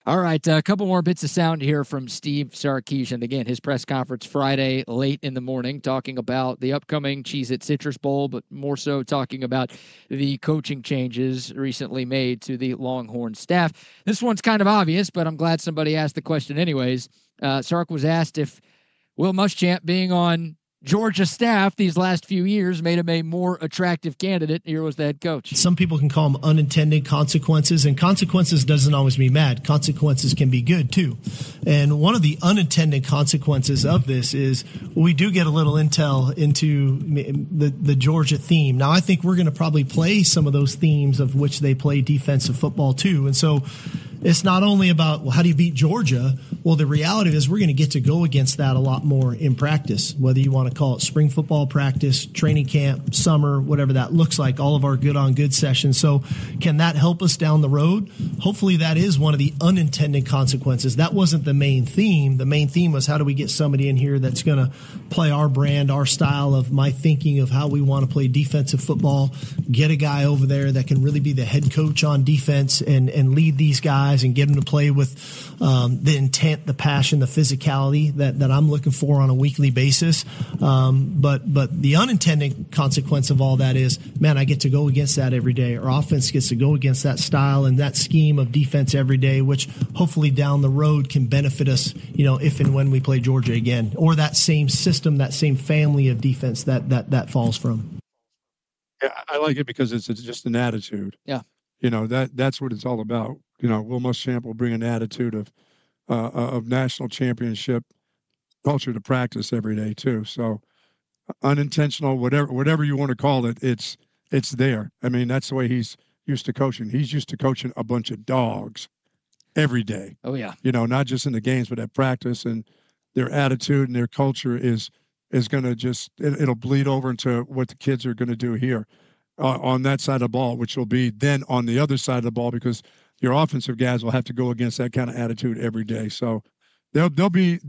All right, a couple more bits of sound here from Steve Sarkisian. Again, his press conference Friday late in the morning, talking about the upcoming Cheez-It Citrus Bowl, but more so talking about the coaching changes recently made to the Longhorn staff. This one's kind of obvious, but I'm glad somebody asked the question anyways. Sark was asked if Will Muschamp being on Georgia staff these last few years made him a more attractive candidate. Here was the head coach. Some people can call them unintended consequences, and consequences doesn't always mean bad. Consequences can be good too. And one of the unintended consequences of this is we do get a little intel into the Georgia theme. Now, I think we're going to probably play some of those themes of which they play defensive football too. And so it's not only about, well, how do you beat Georgia? Well, the reality is we're going to get to go against that a lot more in practice, whether you want to call it spring football practice, training camp, summer, whatever that looks like, all of our good on good sessions. So can that help us down the road? Hopefully that is one of the unintended consequences. That wasn't the main theme. The main theme was how do we get somebody in here that's going to play our brand, our style of my thinking of how we want to play defensive football, get a guy over there that can really be the head coach on defense and lead these guys and get them to play with the intent, the passion, the physicality that I'm looking for on a weekly basis. But the unintended consequence of all that is, man, I get to go against that every day. Our offense gets to go against that style and that scheme of defense every day, which hopefully down the road can benefit us, if and when we play Georgia again, or that same system, that same family of defense that falls from. Yeah, I like it because it's just an attitude. Yeah. That's what it's all about. Will Muschamp will bring an attitude of national championship culture to practice every day too. So unintentional, whatever you want to call it, it's there. I mean, that's the way he's used to coaching. He's used to coaching a bunch of dogs every day. Oh yeah. Not just in the games, but at practice, and their attitude and their culture is going to it'll bleed over into what the kids are going to do here on that side of the ball, which will be then on the other side of the ball, because your offensive guys will have to go against that kind of attitude every day. So they'll be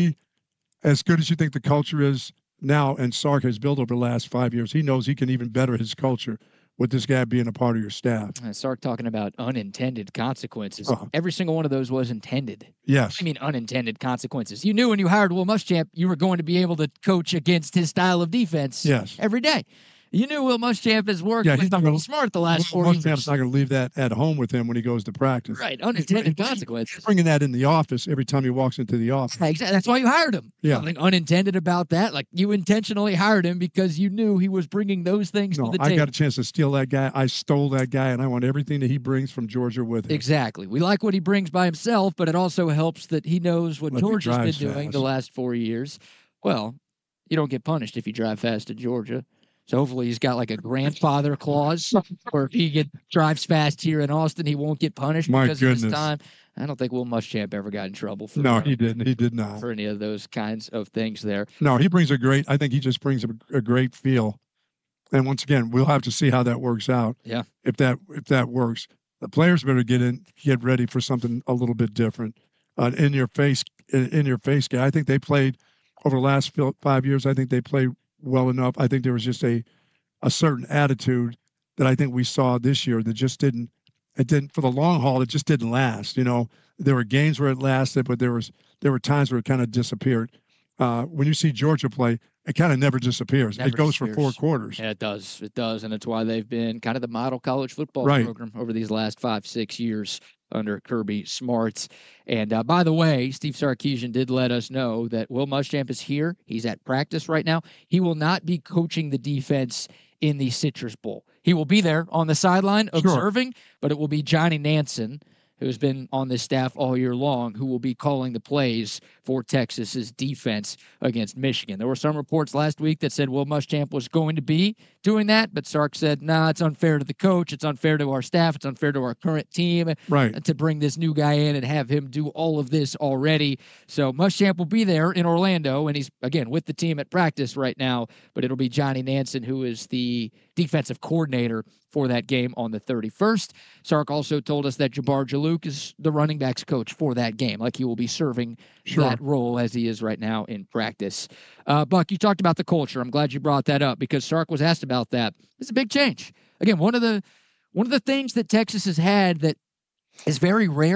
as good as you think the culture is now, and Sark has built over the last 5 years. He knows he can even better his culture with this guy being a part of your staff. Sark talking about unintended consequences. Every single one of those was intended. Yes. I mean, unintended consequences. You knew when you hired Will Muschamp, you were going to be able to coach against his style of defense every day. You knew Will Muschamp has worked he's not pretty smart the last 4 years. Muschamp's not going to leave that at home with him when he goes to practice. Right, unintended consequences. He's bringing that in the office every time he walks into the office. Exactly. That's why you hired him. Yeah. Nothing unintended about that. Like, you intentionally hired him because you knew he was bringing those things to the table. I got a chance to steal that guy. I stole that guy, and I want everything that he brings from Georgia with him. Exactly. We like what he brings by himself, but it also helps that he knows what Georgia's been doing the last 4 years. Well, you don't get punished if you drive fast to Georgia. So hopefully he's got like a grandfather clause where if he drives fast here in Austin, he won't get punished because of his time. I don't think Will Muschamp ever got in trouble for No, he didn't. He did not. For any of those kinds of things there. No, he brings I think he just brings a great feel. And once again, we'll have to see how that works out. Yeah. If that works. The players better get ready for something a little bit different. In your face guy. I think they played over the last 5 years. I think they played well enough. I think there was just a certain attitude that I think we saw this year that just didn't for the long haul, it just didn't last. There were games where it lasted, but there were times where it kind of disappeared. When you see Georgia play, it kind of never disappears. It goes for 4 quarters. Yeah, it does. It does. And it's why they've been kind of the model college football program over these last 5-6 years under Kirby Smart. And by the way, Steve Sarkisian did let us know that Will Muschamp is here. He's at practice right now. He will not be coaching the defense in the Citrus Bowl. He will be there on the sideline observing, but it will be Johnny Nansen, who's been on this staff all year long, who will be calling the plays for Texas's defense against Michigan. There were some reports last week that said Will Muschamp was going to be doing that, but Sark said, nah, it's unfair to the coach, it's unfair to our staff, it's unfair to our current team to bring this new guy in and have him do all of this already. So Muschamp will be there in Orlando, and he's, again, with the team at practice right now, but it'll be Johnny Nansen, who is the defensive coordinator for that game on the 31st. Sark also told us that Jabbar Jalouk is the running backs coach for that game. Like, he will be serving that role as he is right now in practice. Buck, you talked about the culture. I'm glad you brought that up because Sark was asked about that. It's a big change. Again, one of the things that Texas has had that is very rare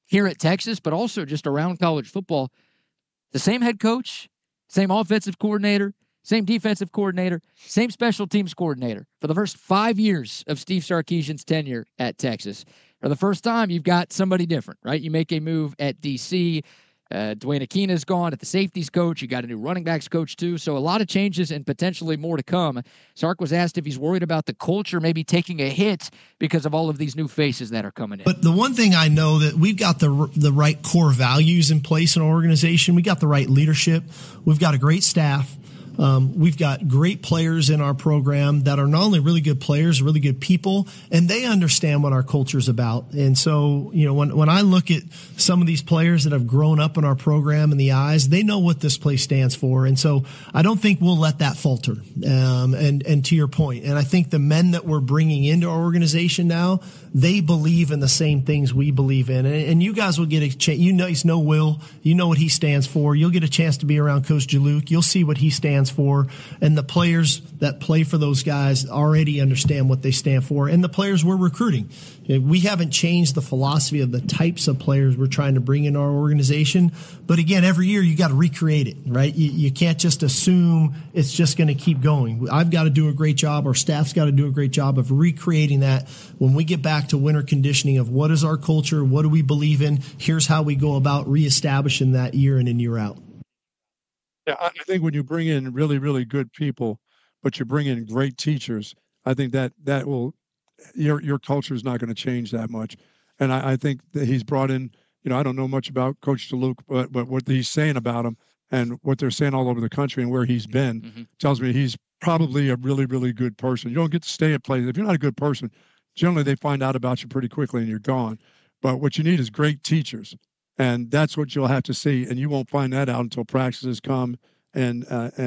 here at Texas, but also just around college football. The same head coach, same offensive coordinator, same defensive coordinator, same special teams coordinator for the first 5 years of Steve Sarkisian's tenure at Texas. For the first time, you've got somebody different, right? You make a move at D.C., Dwayne Akina's gone at the safeties coach. You got a new running backs coach, too. So a lot of changes and potentially more to come. Sark was asked if he's worried about the culture maybe taking a hit because of all of these new faces that are coming in. But the one thing I know that we've got the right core values in place in our organization. We got the right leadership. We've got a great staff. We've got great players in our program that are not only really good players, really good people, and they understand what our culture is about. And so, when I look at some of these players that have grown up in our program in the eyes, they know what this place stands for. And so I don't think we'll let that falter. And to your point, and I think the men that we're bringing into our organization now, they believe in the same things we believe in. And you guys will get a chance. You know Will. You know what he stands for. You'll get a chance to be around Coach Jaluk. You'll see what he stands for. And the players that play for those guys already understand what they stand for. And the players we're recruiting. We haven't changed the philosophy of the types of players we're trying to bring in our organization. But again, every year you got to recreate it, right? You can't just assume it's just going to keep going. I've got to do a great job. Our staff's got to do a great job of recreating that when we get back to winter conditioning of what is our culture, what do we believe in, here's how we go about reestablishing that year in and year out. Yeah, I think when you bring in really, really good people, but you bring in great teachers, I think that will your culture is not going to change that much. And I think that he's brought in, I don't know much about Coach Jaluk, but what he's saying about him and what they're saying all over the country and where he's been tells me he's probably a really, really good person. You don't get to stay at places. If you're not a good person, generally they find out about you pretty quickly and you're gone. But what you need is great teachers. And that's what you'll have to see. And you won't find that out until practices come and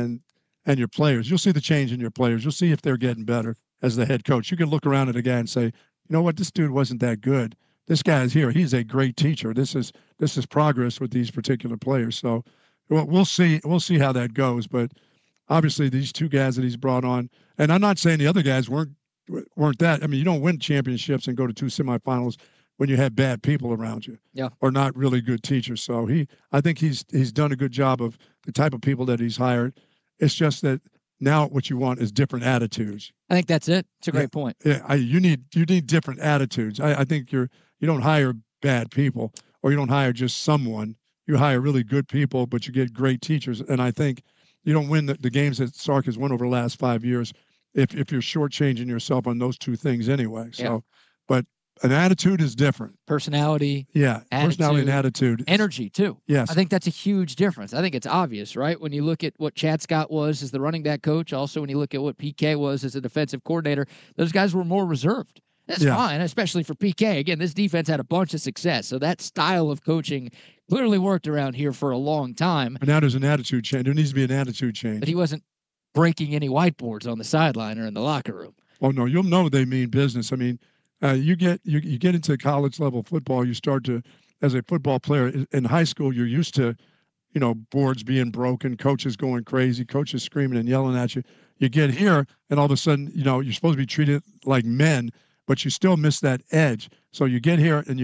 your players. You'll see the change in your players. You'll see if they're getting better as the head coach. You can look around at a guy and say, you know what, this dude wasn't that good. This guy is here. He's a great teacher. This is progress with these particular players. So we'll see how that goes. But obviously these two guys that he's brought on, and I'm not saying the other guys weren't that. I mean, you don't win championships and go to 2 semifinals when you have bad people around you, or not really good teachers. So I think he's done a good job of the type of people that he's hired. It's just that now what you want is different attitudes. I think that's it. It's a great point. Yeah, you need different attitudes. I think you don't hire bad people, or you don't hire just someone. You hire really good people, but you get great teachers. And I think you don't win the games that Sark has won over the last 5 years if you're shortchanging yourself on those two things anyway. So, but an attitude is different. Personality. Yeah. Personality and attitude. Energy, too. Yes. I think that's a huge difference. I think it's obvious, right? When you look at what Chad Scott was as the running back coach, also when you look at what PK was as a defensive coordinator, those guys were more reserved. That's fine, especially for PK. Again, this defense had a bunch of success. So that style of coaching clearly worked around here for a long time. But now there's an attitude change. There needs to be an attitude change. But he wasn't breaking any whiteboards on the sideline or in the locker room. Oh, no, you'll know they mean business. I mean, you get into college level football, you start to, as a football player in high school, you're used to, boards being broken, coaches going crazy, coaches screaming and yelling at you. You get here and all of a sudden, you're supposed to be treated like men, but you still miss that edge. So you get here and you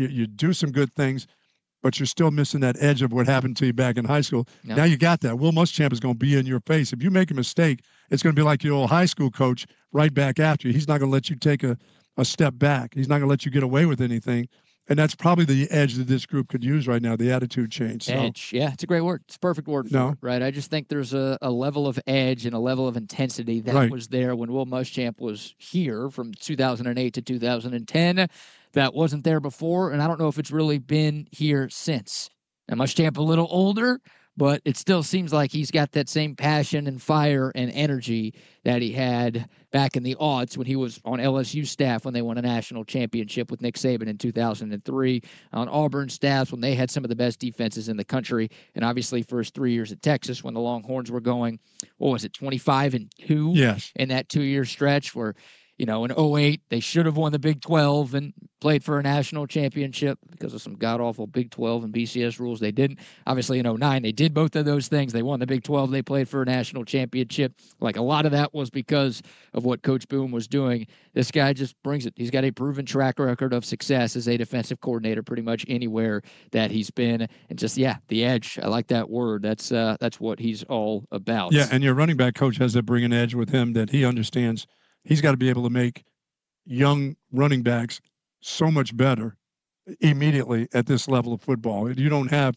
do some good things, but you're still missing that edge of what happened to you back in high school. No. Now you got that. Will Muschamp is going to be in your face. If you make a mistake, it's going to be like your old high school coach right back after you. He's not going to let you take a step back. He's not going to let you get away with anything. And that's probably the edge that this group could use right now, the attitude change. So. Edge, yeah, it's a great word. It's a perfect word for it, right? I just think there's a level of edge and a level of intensity that was there when Will Muschamp was here from 2008 to 2010 that wasn't there before, and I don't know if it's really been here since. Now, Muschamp a little older, but it still seems like he's got that same passion and fire and energy that he had back in the aughts when he was on LSU staff when they won a national championship with Nick Saban in 2003, on Auburn staffs when they had some of the best defenses in the country, and obviously for his 3 years at Texas when the Longhorns were going, 25-2 yes. in that 2-year stretch where in 2008, they should have won the Big 12 and played for a national championship because of some god-awful Big 12 and BCS rules. They didn't. Obviously, in 2009, they did both of those things. They won the Big 12. They played for a national championship. Like, a lot of that was because of what Coach Boone was doing. This guy just brings it. He's got a proven track record of success as a defensive coordinator pretty much anywhere that he's been. And just, the edge. I like that word. That's what he's all about. Yeah, and your running back coach has to bring an edge with him that he understands. He's got to be able to make young running backs so much better immediately at this level of football. You don't have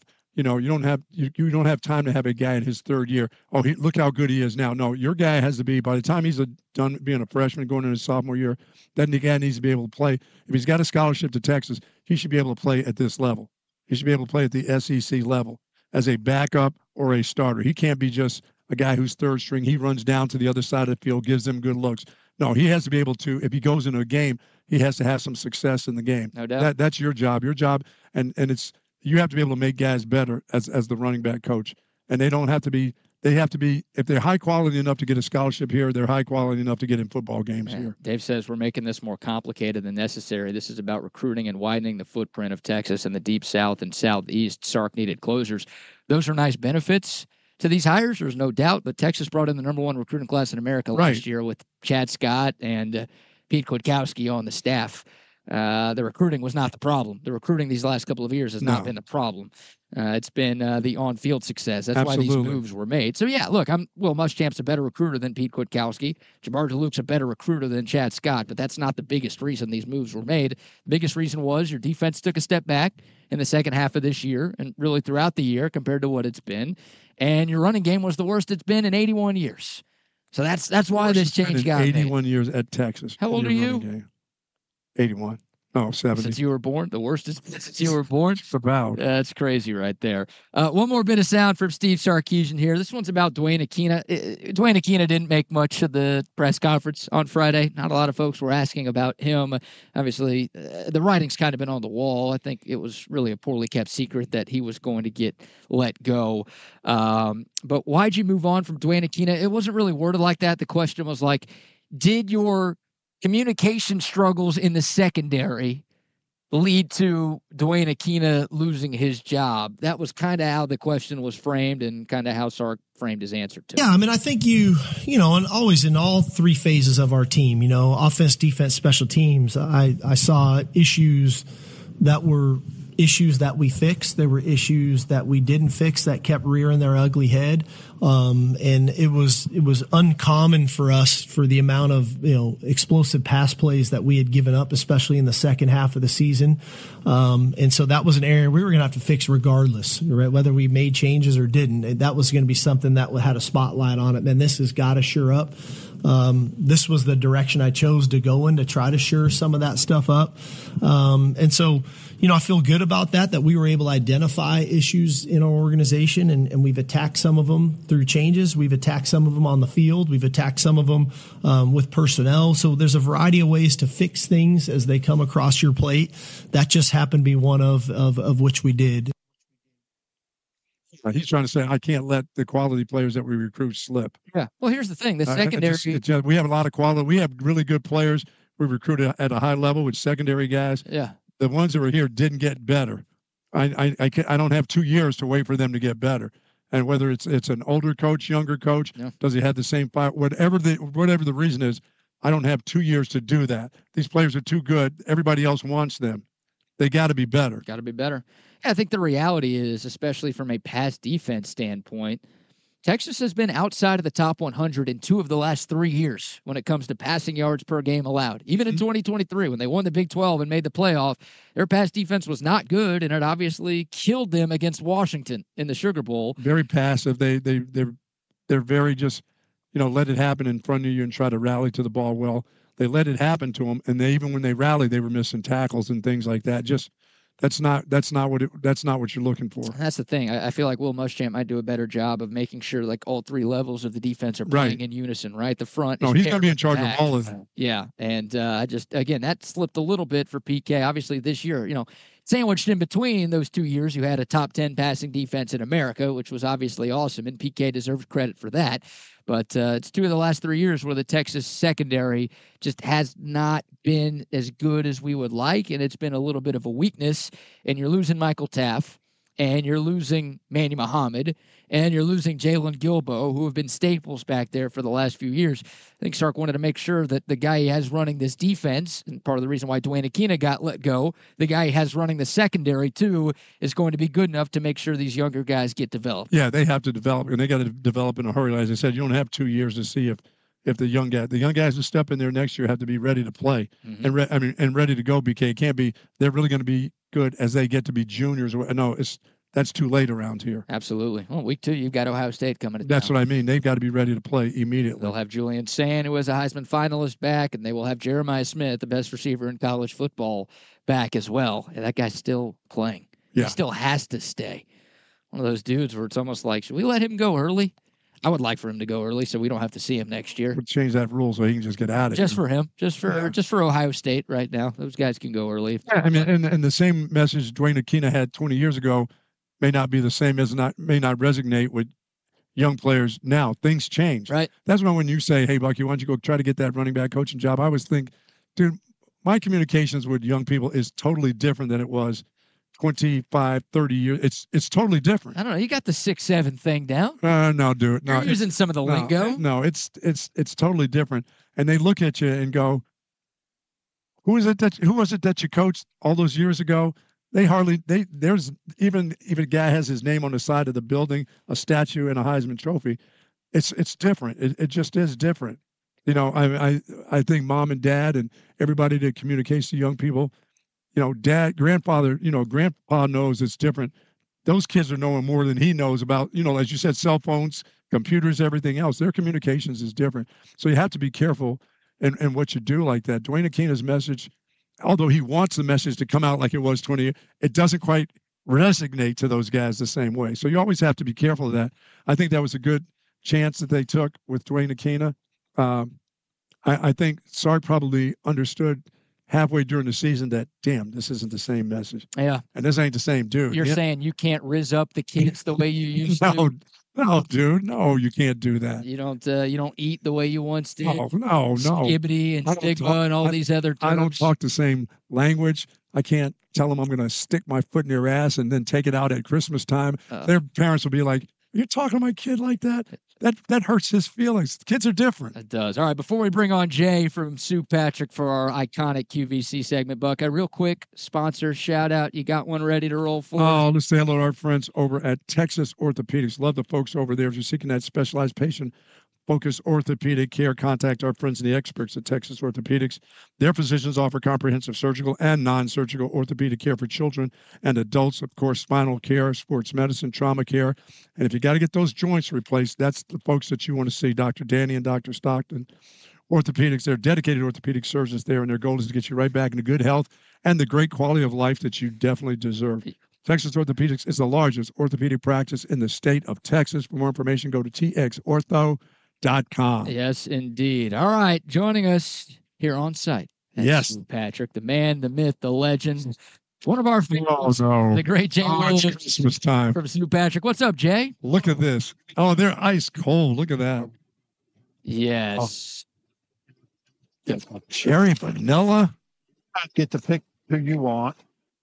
time to have a guy in his third year. Oh, look how good he is now. No, your guy has to be, by the time he's done being a freshman, going into his sophomore year, then the guy needs to be able to play. If he's got a scholarship to Texas, he should be able to play at this level. He should be able to play at the SEC level as a backup or a starter. He can't be just a guy who's third string. He runs down to the other side of the field, gives them good looks. No, he has to be able to, if he goes into a game, he has to have some success in the game. No doubt. That's your job. Your job, and it's, you have to be able to make guys better as the running back coach. And they don't have to be, they have to be, if they're high quality enough to get a scholarship here, they're high quality enough to get in football games here. Dave says we're making this more complicated than necessary. This is about recruiting and widening the footprint of Texas and the deep South and Southeast. Sark needed closers. Those are nice benefits to these hires, there's no doubt, but Texas brought in the number one recruiting class in America last year with Chad Scott and Pete Kwiatkowski on the staff. The recruiting was not the problem. The recruiting these last couple of years has not been the problem. It's been the on-field success. That's why these moves were made. So, look, Will Muschamp's a better recruiter than Pete Kwiatkowski. Jabbar DeLuke's a better recruiter than Chad Scott, but that's not the biggest reason these moves were made. The biggest reason was your defense took a step back in the second half of this year and really throughout the year compared to what it's been. And your running game was the worst it's been in 81 years. So that's why this change got made. 81 years at Texas. How old are you? 81. Oh, 70. Since you were born? The worst is since you were born? It's about. That's crazy right there. One more bit of sound from Steve Sarkisian here. This one's about Dwayne Aquina. Dwayne Aquina didn't make much of the press conference on Friday. Not a lot of folks were asking about him. Obviously, the writing's kind of been on the wall. I think it was really a poorly kept secret that he was going to get let go. But why'd you move on from Dwayne Aquina? It wasn't really worded like that. The question was like, did your communication struggles in the secondary lead to Dwayne Aquina losing his job? That was kind of how the question was framed and kind of how Sark framed his answer to it. Yeah, I mean, I think and always in all three phases of our team, offense, defense, special teams, I saw issues that were issues that we fixed. There were issues that we didn't fix that kept rearing their ugly head. And it was uncommon for us for the amount of, explosive pass plays that we had given up, especially in the second half of the season. And so that was an area we were going to have to fix regardless, right? Whether we made changes or didn't. That was going to be something that had a spotlight on it. And this has got to shore up. This was the direction I chose to go in to try to shore some of that stuff up. And so, I feel good about that we were able to identify issues in our organization and we've attacked some of them through changes. We've attacked some of them on the field. We've attacked some of them, with personnel. So there's a variety of ways to fix things as they come across your plate. That just happened to be one of which we did. He's trying to say, I can't let the quality players that we recruit slip. Yeah. Well, here's the thing. The secondary. We have a lot of quality. We have really good players. We recruit at a high level with secondary guys. Yeah. The ones that were here didn't get better. I don't have 2 years to wait for them to get better. And whether it's an older coach, younger coach, does he have the same fire? Whatever the reason is, I don't have 2 years to do that. These players are too good. Everybody else wants them. They got to be better. Got to be better. Yeah, I think the reality is, especially from a pass defense standpoint, Texas has been outside of the top 100 in 2 of the last 3 years when it comes to passing yards per game allowed. Even in 2023, when they won the Big 12 and made the playoff, their pass defense was not good, and it obviously killed them against Washington in the Sugar Bowl. Very passive. They're very just, let it happen in front of you and try to rally to the ball. Well, they let it happen to them, and even when they rallied, they were missing tackles and things like that. Just That's not what you're looking for. That's the thing. I feel like Will Muschamp might do a better job of making sure like all 3 levels of the defense are playing in unison, right? The front. No, he's going to be in charge of all of them. Yeah, and that slipped a little bit for PK. Obviously, this year, Sandwiched in between those 2 years, you had a top 10 passing defense in America, which was obviously awesome, and PK deserves credit for that. But it's 2 of the last 3 years where the Texas secondary just has not been as good as we would like, and it's been a little bit of a weakness. And you're losing Michael Taaffe, and you're losing Manny Muhammad, and you're losing Jalen Guilbeau, who have been staples back there for the last few years. I think Sark wanted to make sure that the guy he has running this defense, and part of the reason why Dwayne Aquina got let go, the guy he has running the secondary too, is going to be good enough to make sure these younger guys get developed. Yeah, they have to develop, and they got to develop in a hurry. As I said, you don't have 2 years to see if the young guys who step in there next year have to be ready to play and ready to go. BK, it can't be they're really going to be good as they get to be juniors. No, that's too late around here. Absolutely. Well, week 2, you've got Ohio State coming to That's town. what I mean. They've got to be ready to play immediately. They'll have Julian Sand, who was a Heisman finalist, back, and they will have Jeremiah Smith, the best receiver in college football, back as well. And that guy's still playing. Yeah. He still has to stay. One of those dudes where it's almost like, should we let him go early? I would like for him to go early so we don't have to see him next year. We'll change that rule so he can just get out of Just here. for him. Just for Ohio State right now. Those guys can go early. Yeah, I mean, and the same message Dwayne Aquina had 20 years ago may not be the same may not resonate with young players now. Things change. Right. That's why when you say, hey, Bucky, why don't you go try to get that running back coaching job? I always think, dude, my communications with young people is totally different than it was 25, 30 years. It's totally different. I don't know. You got the 6'7" thing down. No, dude. No, You're using some of the lingo. No, it's totally different. And they look at you and go, who was it that you coached all those years ago? There's even a guy has his name on the side of the building, a statue and a Heisman Trophy. It's different. It just is different. You know, I think mom and dad and everybody that communicates to young people, you know, grandpa knows it's different. Those kids are knowing more than he knows about, you know, as you said, cell phones, computers, everything else. Their communications is different. So you have to be careful in what you do like that. Dwayne Aquina's message, although he wants the message to come out like it was 20 years, it doesn't quite resonate to those guys the same way. So you always have to be careful of that. I think that was a good chance that they took with Dwayne Aquina. I think Sark probably understood halfway during the season that, damn, this isn't the same message. Yeah. And this ain't the same dude. You're saying you can't rizz up the kids the way you used to? No, dude. No, you can't do that. You don't eat the way you once did? No. Skibbity and stigma and all these other terms. I don't talk the same language. I can't tell them I'm going to stick my foot in their ass and then take it out at Christmas time. Their parents will be like, you're talking to my kid like that? That hurts his feelings. Kids are different. It does. All right, before we bring on Jay from Sue Patrick for our iconic QVC segment, Buck, a real quick sponsor shout out. You got one ready to roll for? Oh, let's say hello to our friends over at Texas Orthopedics. Love the folks over there. If you're seeking that specialized patient focused orthopedic care, contact our friends and the experts at Texas Orthopedics. Their physicians offer comprehensive surgical and non-surgical orthopedic care for children and adults, of course, spinal care, sports medicine, trauma care. And if you got to get those joints replaced, that's the folks that you want to see, Dr. Danny and Dr. Stockton. Orthopedics, they're dedicated orthopedic surgeons there, and their goal is to get you right back into good health and the great quality of life that you definitely deserve. Texas Orthopedics is the largest orthopedic practice in the state of Texas. For more information, go to txortho.com. Yes, indeed. All right, joining us here on site. Yes. Patrick, the man, the myth, the legend. One of our favorites, the great Jay Williams. Christmas time. From Sue Patrick. What's up, Jay? Look at this. Oh, they're ice cold. Look at that. Yes. Cherry vanilla. Get the pick who you want.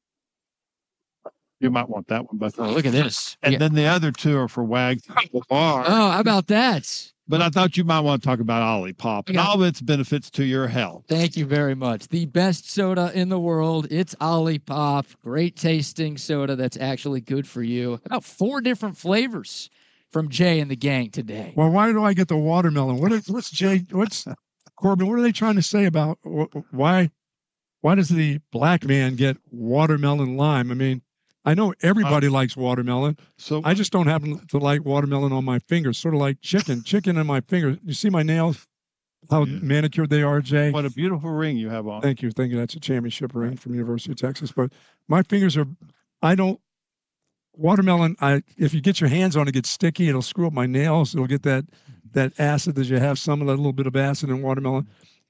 You might want that one, but look at this. And then the other two are for Wags. Oh, how about that? But I thought you might want to talk about Olipop and all of its benefits to your health. Thank you very much. The best soda in the world. It's Olipop. Great tasting soda that's actually good for you. About 4 different flavors from Jay and the gang today. Well, why do I get the watermelon? What's Corbin? What are they trying to say about why does the black man get watermelon lime? I mean, I know everybody likes watermelon. So I just don't happen to like watermelon on my fingers, sort of like chicken on my fingers. You see my nails, how manicured they are, Jay? what a beautiful ring you have on. Thank you. That's a championship ring from University of Texas. But my fingers watermelon, if you get your hands on it, it gets sticky. It'll screw up my nails. It'll get that acid that you have, some of that little bit of acid in watermelon.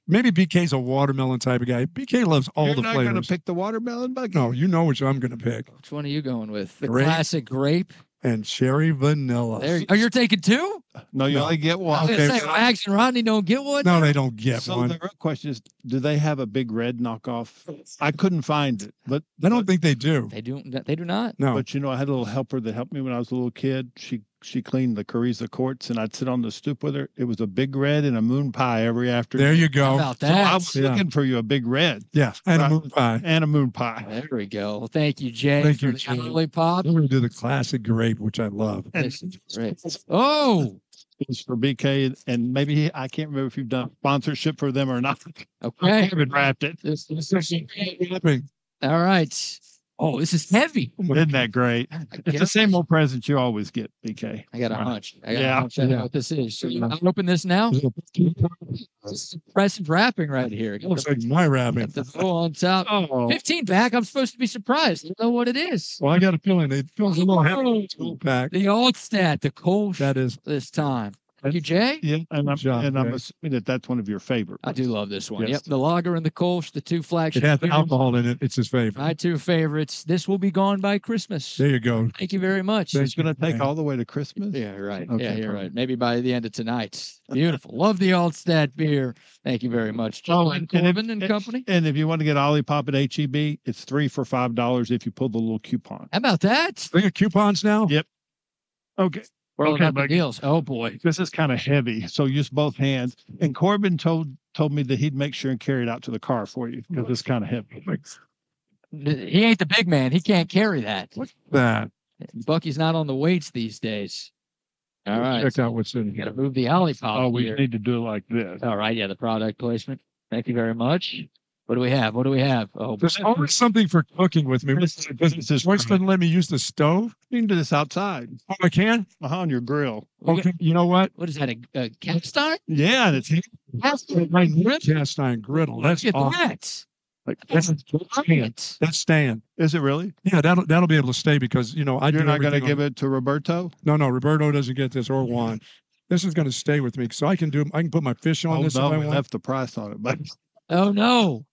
Maybe BK's a watermelon type of guy. BK loves all You're the not flavors. going to pick the watermelon, Bucky? No, you know which I'm going to pick. Which one are you going with? The Grape. classic grape? And cherry vanilla. Oh, you're taking two? No, you only get I was one. Okay. going to say, Wags and Rodney don't get one? No, they don't get So one. the real question is, do they have a Big Red knockoff? I couldn't find it, but I don't think they do. They do not. No. But I had a little helper that helped me when I was a little kid. She cleaned the Carrizo courts, and I'd sit on the stoop with her. It was a Big Red and a moon pie every afternoon. There you How go. about So I that? was looking for you a Big Red Yeah. And a Right. moon pie. and a moon pie. There we go. Well, thank you, Jay, Thank for you, the Jay. lollipop. We're going to do the classic grape, which I love. This is great. Oh, It's for BK, and maybe I can't remember if you've done sponsorship for them or not. I okay. haven't wrapped it. This is Wrapping. all right. Oh, this is heavy. Isn't that great? It's the same old present you always get, BK. I got a hunch. I got Yeah. a hunch. I know what this is. So you open this now. This is impressive wrapping right here. Got Looks like my wrapping. the bow on top. Oh, 15 pack. I'm supposed to be surprised. I don't know what it is. Well, I got a feeling it feels a little heavy. Pack. The old stat, the Kolsch That is. this time. Thank you, Jay. yeah, and I'm job, assuming Jay. that's one of your favorites. I do love this one. Yes. Yep, the lager and the Kolsch, the two It flagship. has beers. alcohol in it. It's his favorite. My two favorites. This will be gone by Christmas. There you go. Thank you very much. Thank It's going to take all the way to Christmas. Yeah, right. Okay, yeah, you're perfect. right. Maybe by the end of tonight. Beautiful. Love the Altstadt beer. Thank you very much, Joe and Corbin and company. And if you want to get Olipop at HEB, it's 3 for $5 if you pull the little coupon. How about that? They got coupons now? Yeah. Okay. Rolling Okay, up the Bucky. deals. Oh boy. This is kind of heavy, so use both hands. And Corbin told me that he'd make sure and carry it out to the car for you because it's kind of heavy. He ain't the big man. He can't carry that. That. Bucky's not on the weights these days. All right. Check out what's in Got to here. move the Olipop Oh, we here. need to do it like this. All right. Yeah, the product placement. Thank you very much. What do we have? What do we have? Oh, There's always something for cooking with me. This is Joyce doesn't let me use the stove. You can do this outside Oh, I can? on your grill. Okay. You know what? what is that? A cast iron? Yeah, and it's My cast iron griddle. That's Look at awesome. that. Like, that's Brilliant. That's Stan. Is it really? Yeah, that'll be able to stay because I You're do not going to everything give it to Roberto? No, Roberto doesn't get this or Juan. This is going to stay with me, so I can put my fish on Oh, this no, if I we want. left the price on it. But Oh no.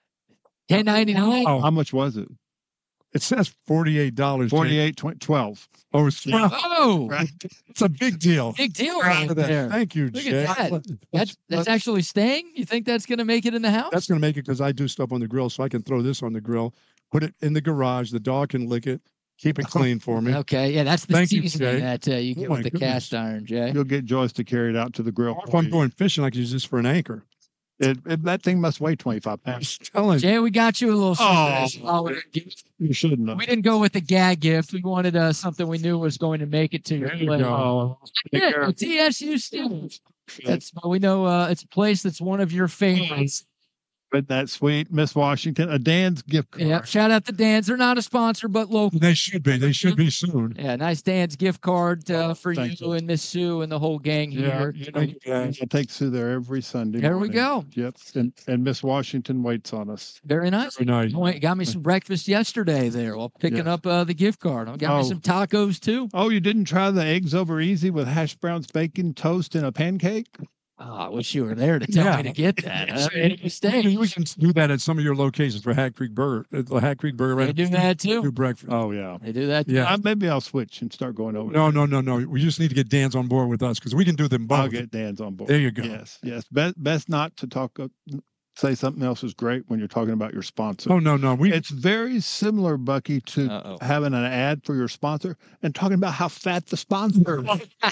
$10.99. Oh. how much was it? It says $48. 48, 12. Oh, it's Yeah. Oh, Right. it's a big deal. big deal Look right at that. there. Thank you, Look Jay. at that. That's actually staying? You think that's going to make it in the house? That's going to make it because I do stuff on the grill, so I can throw this on the grill, put it in the garage. The dog can lick it, keep it clean for me. Okay. Yeah, that's the Thank you, seasoning Jay. that you get Oh, with my the goodness. cast iron, Jay. You'll get Joyce to carry it out to the grill. If I'm going fishing, I can use this for an anchor. That thing must weigh 25 pounds. Telling you. Jay, we got you a little Oh. holiday gift. You shouldn't have. We didn't go with the gag gift. We wanted something we knew was going to make it to your There you plate. go. Oh, Yeah, TSU students. That's we know it's a place that's one of your favorites. but that sweet Miss Washington, a Dan's gift card. Yeah, shout out to Dan's. They're not a sponsor, but local. They should be. They should be soon. Yeah, nice Dan's gift card for Thank you you. and Miss Sue and the whole gang here. Thank you, guys. I take Sue there every Sunday. There we morning. go. Yep. And Miss Washington waits on us. Very nice. Very nice. Got me some breakfast yesterday there while picking Yeah. up the gift card. I got me Oh. some tacos too. Oh, you didn't try the eggs over easy with hash browns, bacon, toast, and a pancake? Oh, I wish you were there to tell Yeah. me to get that. I made a mistake. We can do that at some of your locations for Hat Creek Burger. The Hat Creek Burger. They do that Do too. breakfast. Oh, yeah. They do that too. Yeah. Maybe I'll switch and start going over. No. We just need to get Dan's on board with us because we can do them both. I'll get Dan's on board. There you go. Yes. Best not to talk. Say something else is great when you're talking about your sponsor. Oh no. It's very similar, Bucky, to Uh-oh. having an ad for your sponsor and talking about how fat the sponsor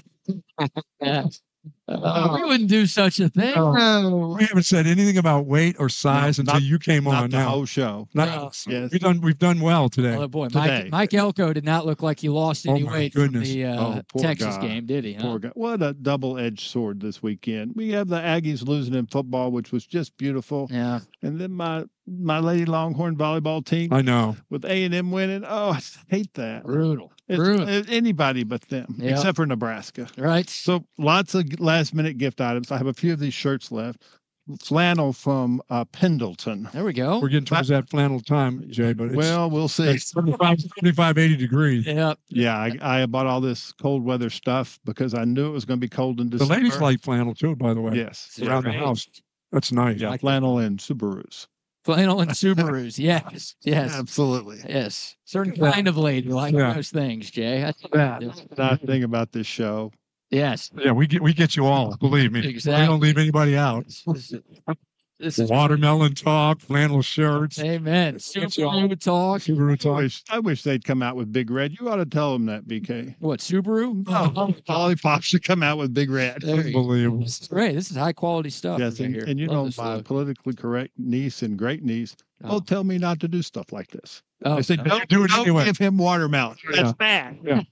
is. We wouldn't do such a thing. No. We haven't said anything about weight or size No, until not- you came Not on. the Now, whole show. Not- Yes. we've done well today. Oh boy, Today. Mike Elko did not look like he lost any Oh, my weight goodness. from the Oh, poor Texas guy. game, did he? Huh? Poor guy. What a double-edged sword this weekend. We have the Aggies losing in football, which was just beautiful. Yeah, And then my Lady Longhorn volleyball team I know. with A&M winning. Oh, I hate that. brutal. It's anybody but them, Yeah. except for Nebraska. Right? So lots of last-minute gift items. I have a few of these shirts left. Flannel from Pendleton. There we go. We're getting towards that flannel time, Jay, but it's, Well, we'll see. it's 75, 80 degrees. Yeah. Yeah, I bought all this cold weather stuff because I knew it was going to be cold in The December. ladies like flannel too, by the way. Yes. Around the Right. house. That's nice. Yeah, flannel and Subarus. Flannel and Subarus. Yes. Yes. Absolutely. Yes. Certain kind of lady like those things, Jay. That's the nice thing about this show. Yes. Yeah, we get you all. Believe me. Exactly. We don't leave anybody out. This is Watermelon talk, flannel shirts. Amen. Subaru talk. Subaru talk. I wish they'd come out with Big Red. You ought to tell them that, BK. What, Subaru? Oh, Lollipop should come out with Big Red. Unbelievable. This is great. This is high quality stuff. Yes, right here. and you Love know, this my look. politically correct niece and great niece both tell me not to do stuff like this. Oh, I said, no. don't do it anyway. give him watermelon. Yeah. That's bad. Yeah.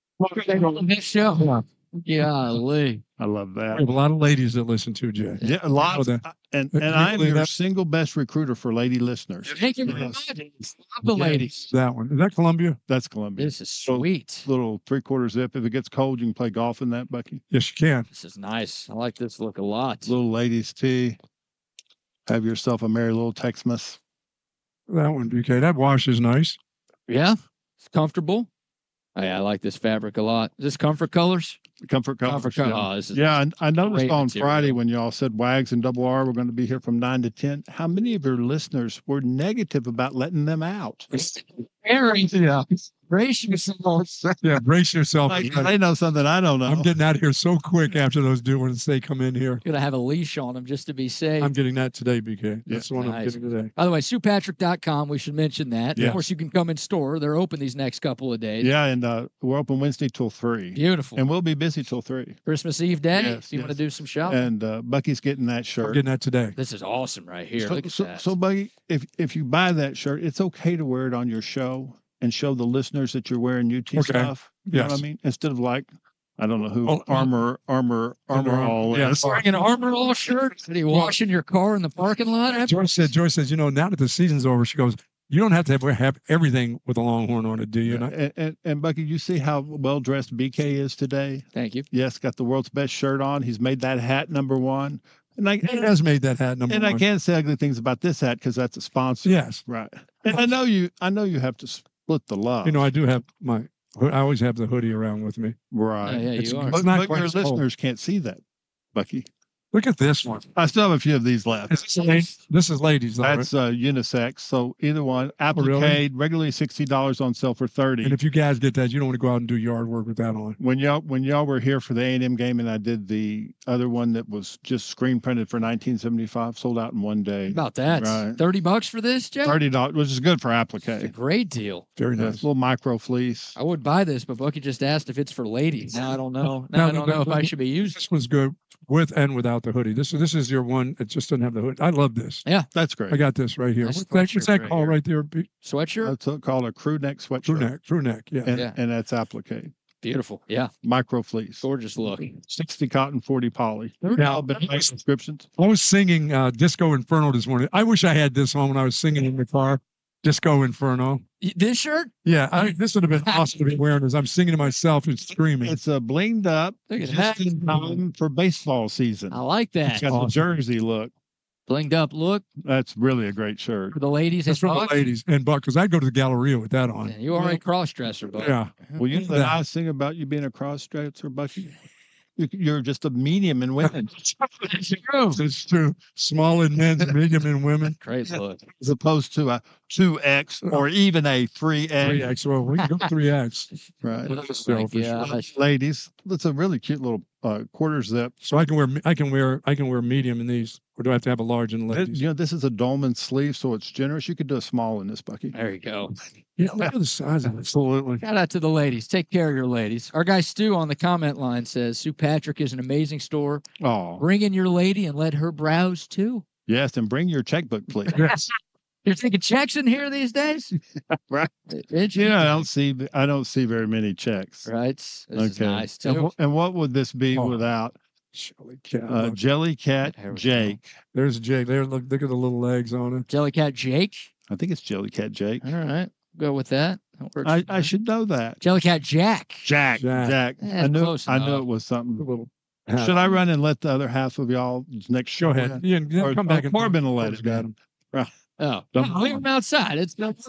This show. Golly. I love We that. have a lot of ladies that listen to Jay. Yeah, a lot. know that. And Can you I am believe your that? single best recruiter for lady listeners. Thank you very Yes. much. Love the ladies. That one. Is that Columbia? That's Columbia. This is sweet. Little 3/4 zip. If it gets cold, you can play golf in that, Bucky. Yes, you can. This is nice. I like this look a lot. Little ladies' tea. Have yourself a merry little Texmas. That one, BK. That wash is nice. Yeah. It's comfortable. Oh, yeah, I like this fabric a lot. Is this Comfort Colors? Comfort colors. Comfort Colors. Oh, this is Yeah, and I noticed great on material. Friday when y'all said Wags and Double R were going to be here from 9 to 10, how many of your listeners were negative about letting them out? very Yeah. brace yourselves. Yeah, brace yourself. Like, they know something I don't know. I'm getting out of here so quick after those doings. They come in here. Gonna have a leash on them just to be safe. I'm getting that today, BK. That's the one I'm Nice. getting today. By the way, SuePatrick.com, we should mention that. Yes. Of course, you can come in store. They're open these next couple of days. Yeah, and we're open Wednesday till 3. Beautiful. And we'll be busy till 3. Christmas Eve Day, Yes, if you want to yes. do some shopping. And Bucky's getting that I'm shirt. getting that today. This is awesome right here. Look at that. So, Bucky, if you buy that shirt, it's okay to wear it on your show and show the listeners that you're wearing UT Okay. stuff. You know what Yes. I mean? Instead of like, I don't know who Oh, Armor All Yeah. is. Wearing an Armor All shirt? Are you washing your car in the parking lot? Joyce says, now that the season's over, she goes, you don't have to have everything with a Longhorn on it, do you? And Bucky, you see how well dressed BK is today? Thank you. Yes, got the world's best shirt on. He's made that hat #1. And He has made that hat number I one. can't say ugly things about this hat because that's a sponsor. Yes. Right. And I know you have to split the love. You know, I do have I always have the hoodie around with me. right. Yeah, It's- you are. it's not But quite your as cold. listeners can't see that, Bucky. Look at this one. I still have a few of these left. Is this is ladies, though, That's unisex. So either one, applique, really? regularly $60 on sale for $30. and if you guys get that, you don't want to go out and do yard work with that on. When y'all were here for the A&M game, and I did the other one that was just screen printed for $19.75, sold out in one day. How about that? Right. $30 for this, Jeff? $30, which is good for It's a applique. great deal. Very Yeah, nice. little micro fleece. I would buy this, but Bucky just asked if it's for ladies. Now I don't know. No, I don't know if I should be using This one's good with and without the hoodie. This is your one. It just doesn't have the hood. I love this. That's great. I got this right here. Nice What's sweatshirt that right called here. right there? Pete? sweatshirt. That's called a crew neck sweatshirt. Crew neck. Yeah. And, Yeah. and that's applique. Beautiful. Yeah. Micro fleece. Gorgeous look. 60 cotton, 40 poly. Now, Been nice subscriptions. I was singing Disco Inferno this morning. I wish I had this on when I was singing in the car. Disco Inferno. This shirt? Yeah, this would have been awesome to be wearing as I'm singing to myself and screaming. It's a blinged up Look at just that. in time for baseball season. I like It's that. got the jersey look. Blinged up look That's really a great shirt. for the ladies. That's and for the bucks. ladies and Buck, because I'd go to the Galleria with that on. Yeah, you are a cross dresser, but Yeah. Well, you know the Yeah. nice thing about you being a cross-dresser, Bucky? You're just a medium in women, It's true. Small in men, medium in women. great look. as opposed to a 2X or even a 3X. 3X. Well, we can go 3X. Right. Oh my Selfish. gosh. Ladies, that's a really cute little quarter zip. So I can wear medium in these, or do I have to have a large in the ladies? You know, this is a dolman sleeve, so it's generous. You could do a small in this, Bucky. There you go. Yeah, look at the size of it. Absolutely. Shout out to the ladies. Take care of your ladies. Our guy Stu on the comment line says Sue Patrick is an amazing store. Oh, Bring in your lady and let her browse too. yes, and bring your checkbook, please. Yes. You're taking checks in here these days? Right. It's, You know, I don't see very many checks. right. This is nice And, too. and what would this be Oh. without Jellycat. Jellycat There we go. Jake? There's Jake. There, look at the little legs on it. Jellycat Jake. I think it's Jellycat Jake. All right. Go with that. That works for I me. should know that. Jellycat Jack. Jack. Yeah, I knew close I knew enough. it was The something. little. Should I run and let the other half of y'all next Go show ahead. in? Yeah, Or- come back. or Corbin will let it got in. him. Oh, Don't- no, leave him outside. It's not.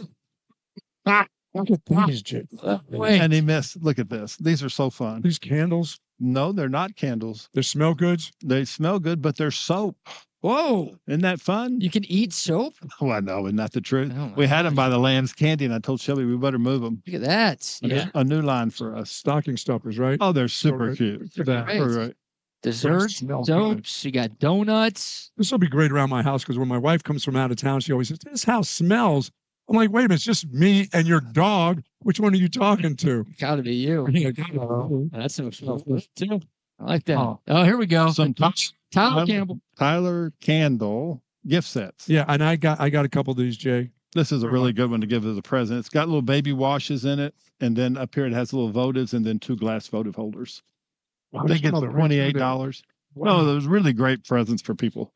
Look at these, Jake. Wait. And he missed. Look at this. These are so fun. These candles. No, they're not candles. They smell good. They smell good, but they're soap. Whoa. Isn't that fun? You can eat soap? Oh, I know. Isn't that the truth? Oh, my We had them gosh. by the Lamb's Candy, and I told Shelby we better move them. Look at that. Yeah. A new line for us. Stocking stuffers, right? Oh, they're super Right. cute. Look at that. Great. Right. Desserts, Smells soaps, you got donuts. This will be great around my house because when my wife comes from out of town, she always says, "This house smells." I'm like, "Wait a minute, it's just me and your dog. Which one are you talking to?" Gotta be you. Yeah, That's some smells good too. I like that. Oh. Oh, here we go. Some Tyler Campbell. Tyler Candle gift sets. yeah, and I got a couple of these, Jay. This is a really good one to give as a present. It's got little baby washes in it, and then up here it has little votives and then 2 glass votive holders. Wow, They that's get another $28. Wow. No, those really great presents for people.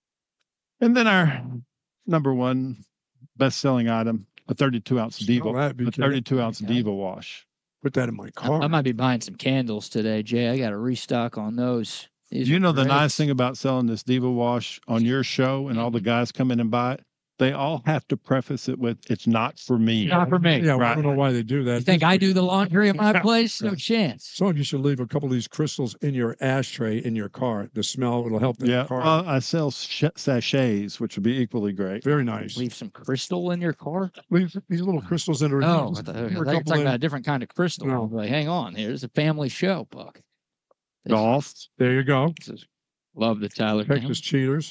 And then our number one best-selling item, a 32-ounce Diva, that'd be a good. 32-ounce Okay. Diva wash. Put that in my car. I might be buying some candles today, Jay. I got to restock on those. These You are know the great. nice thing about selling this Diva wash on your show and all the guys come in and buy it? They all have to preface it with, "It's not for me." Not for me. yeah, well, I Right. don't know why they do that. You think I do the laundry at my place? No chance. Some of you should leave a couple of these crystals in your ashtray in your car. The smell will help the Yeah. car. Well, I sell sachets, which would be equally great. Very nice. Leave some crystal in your car? Leave these little crystals in there. Oh, Just I thought pour a you were couple talking in. about a different kind of crystal. No. I'm like, hang on, here's a family show, Buck. Golf. There you go. Love the Tyler Campbell. Texas Cheaters.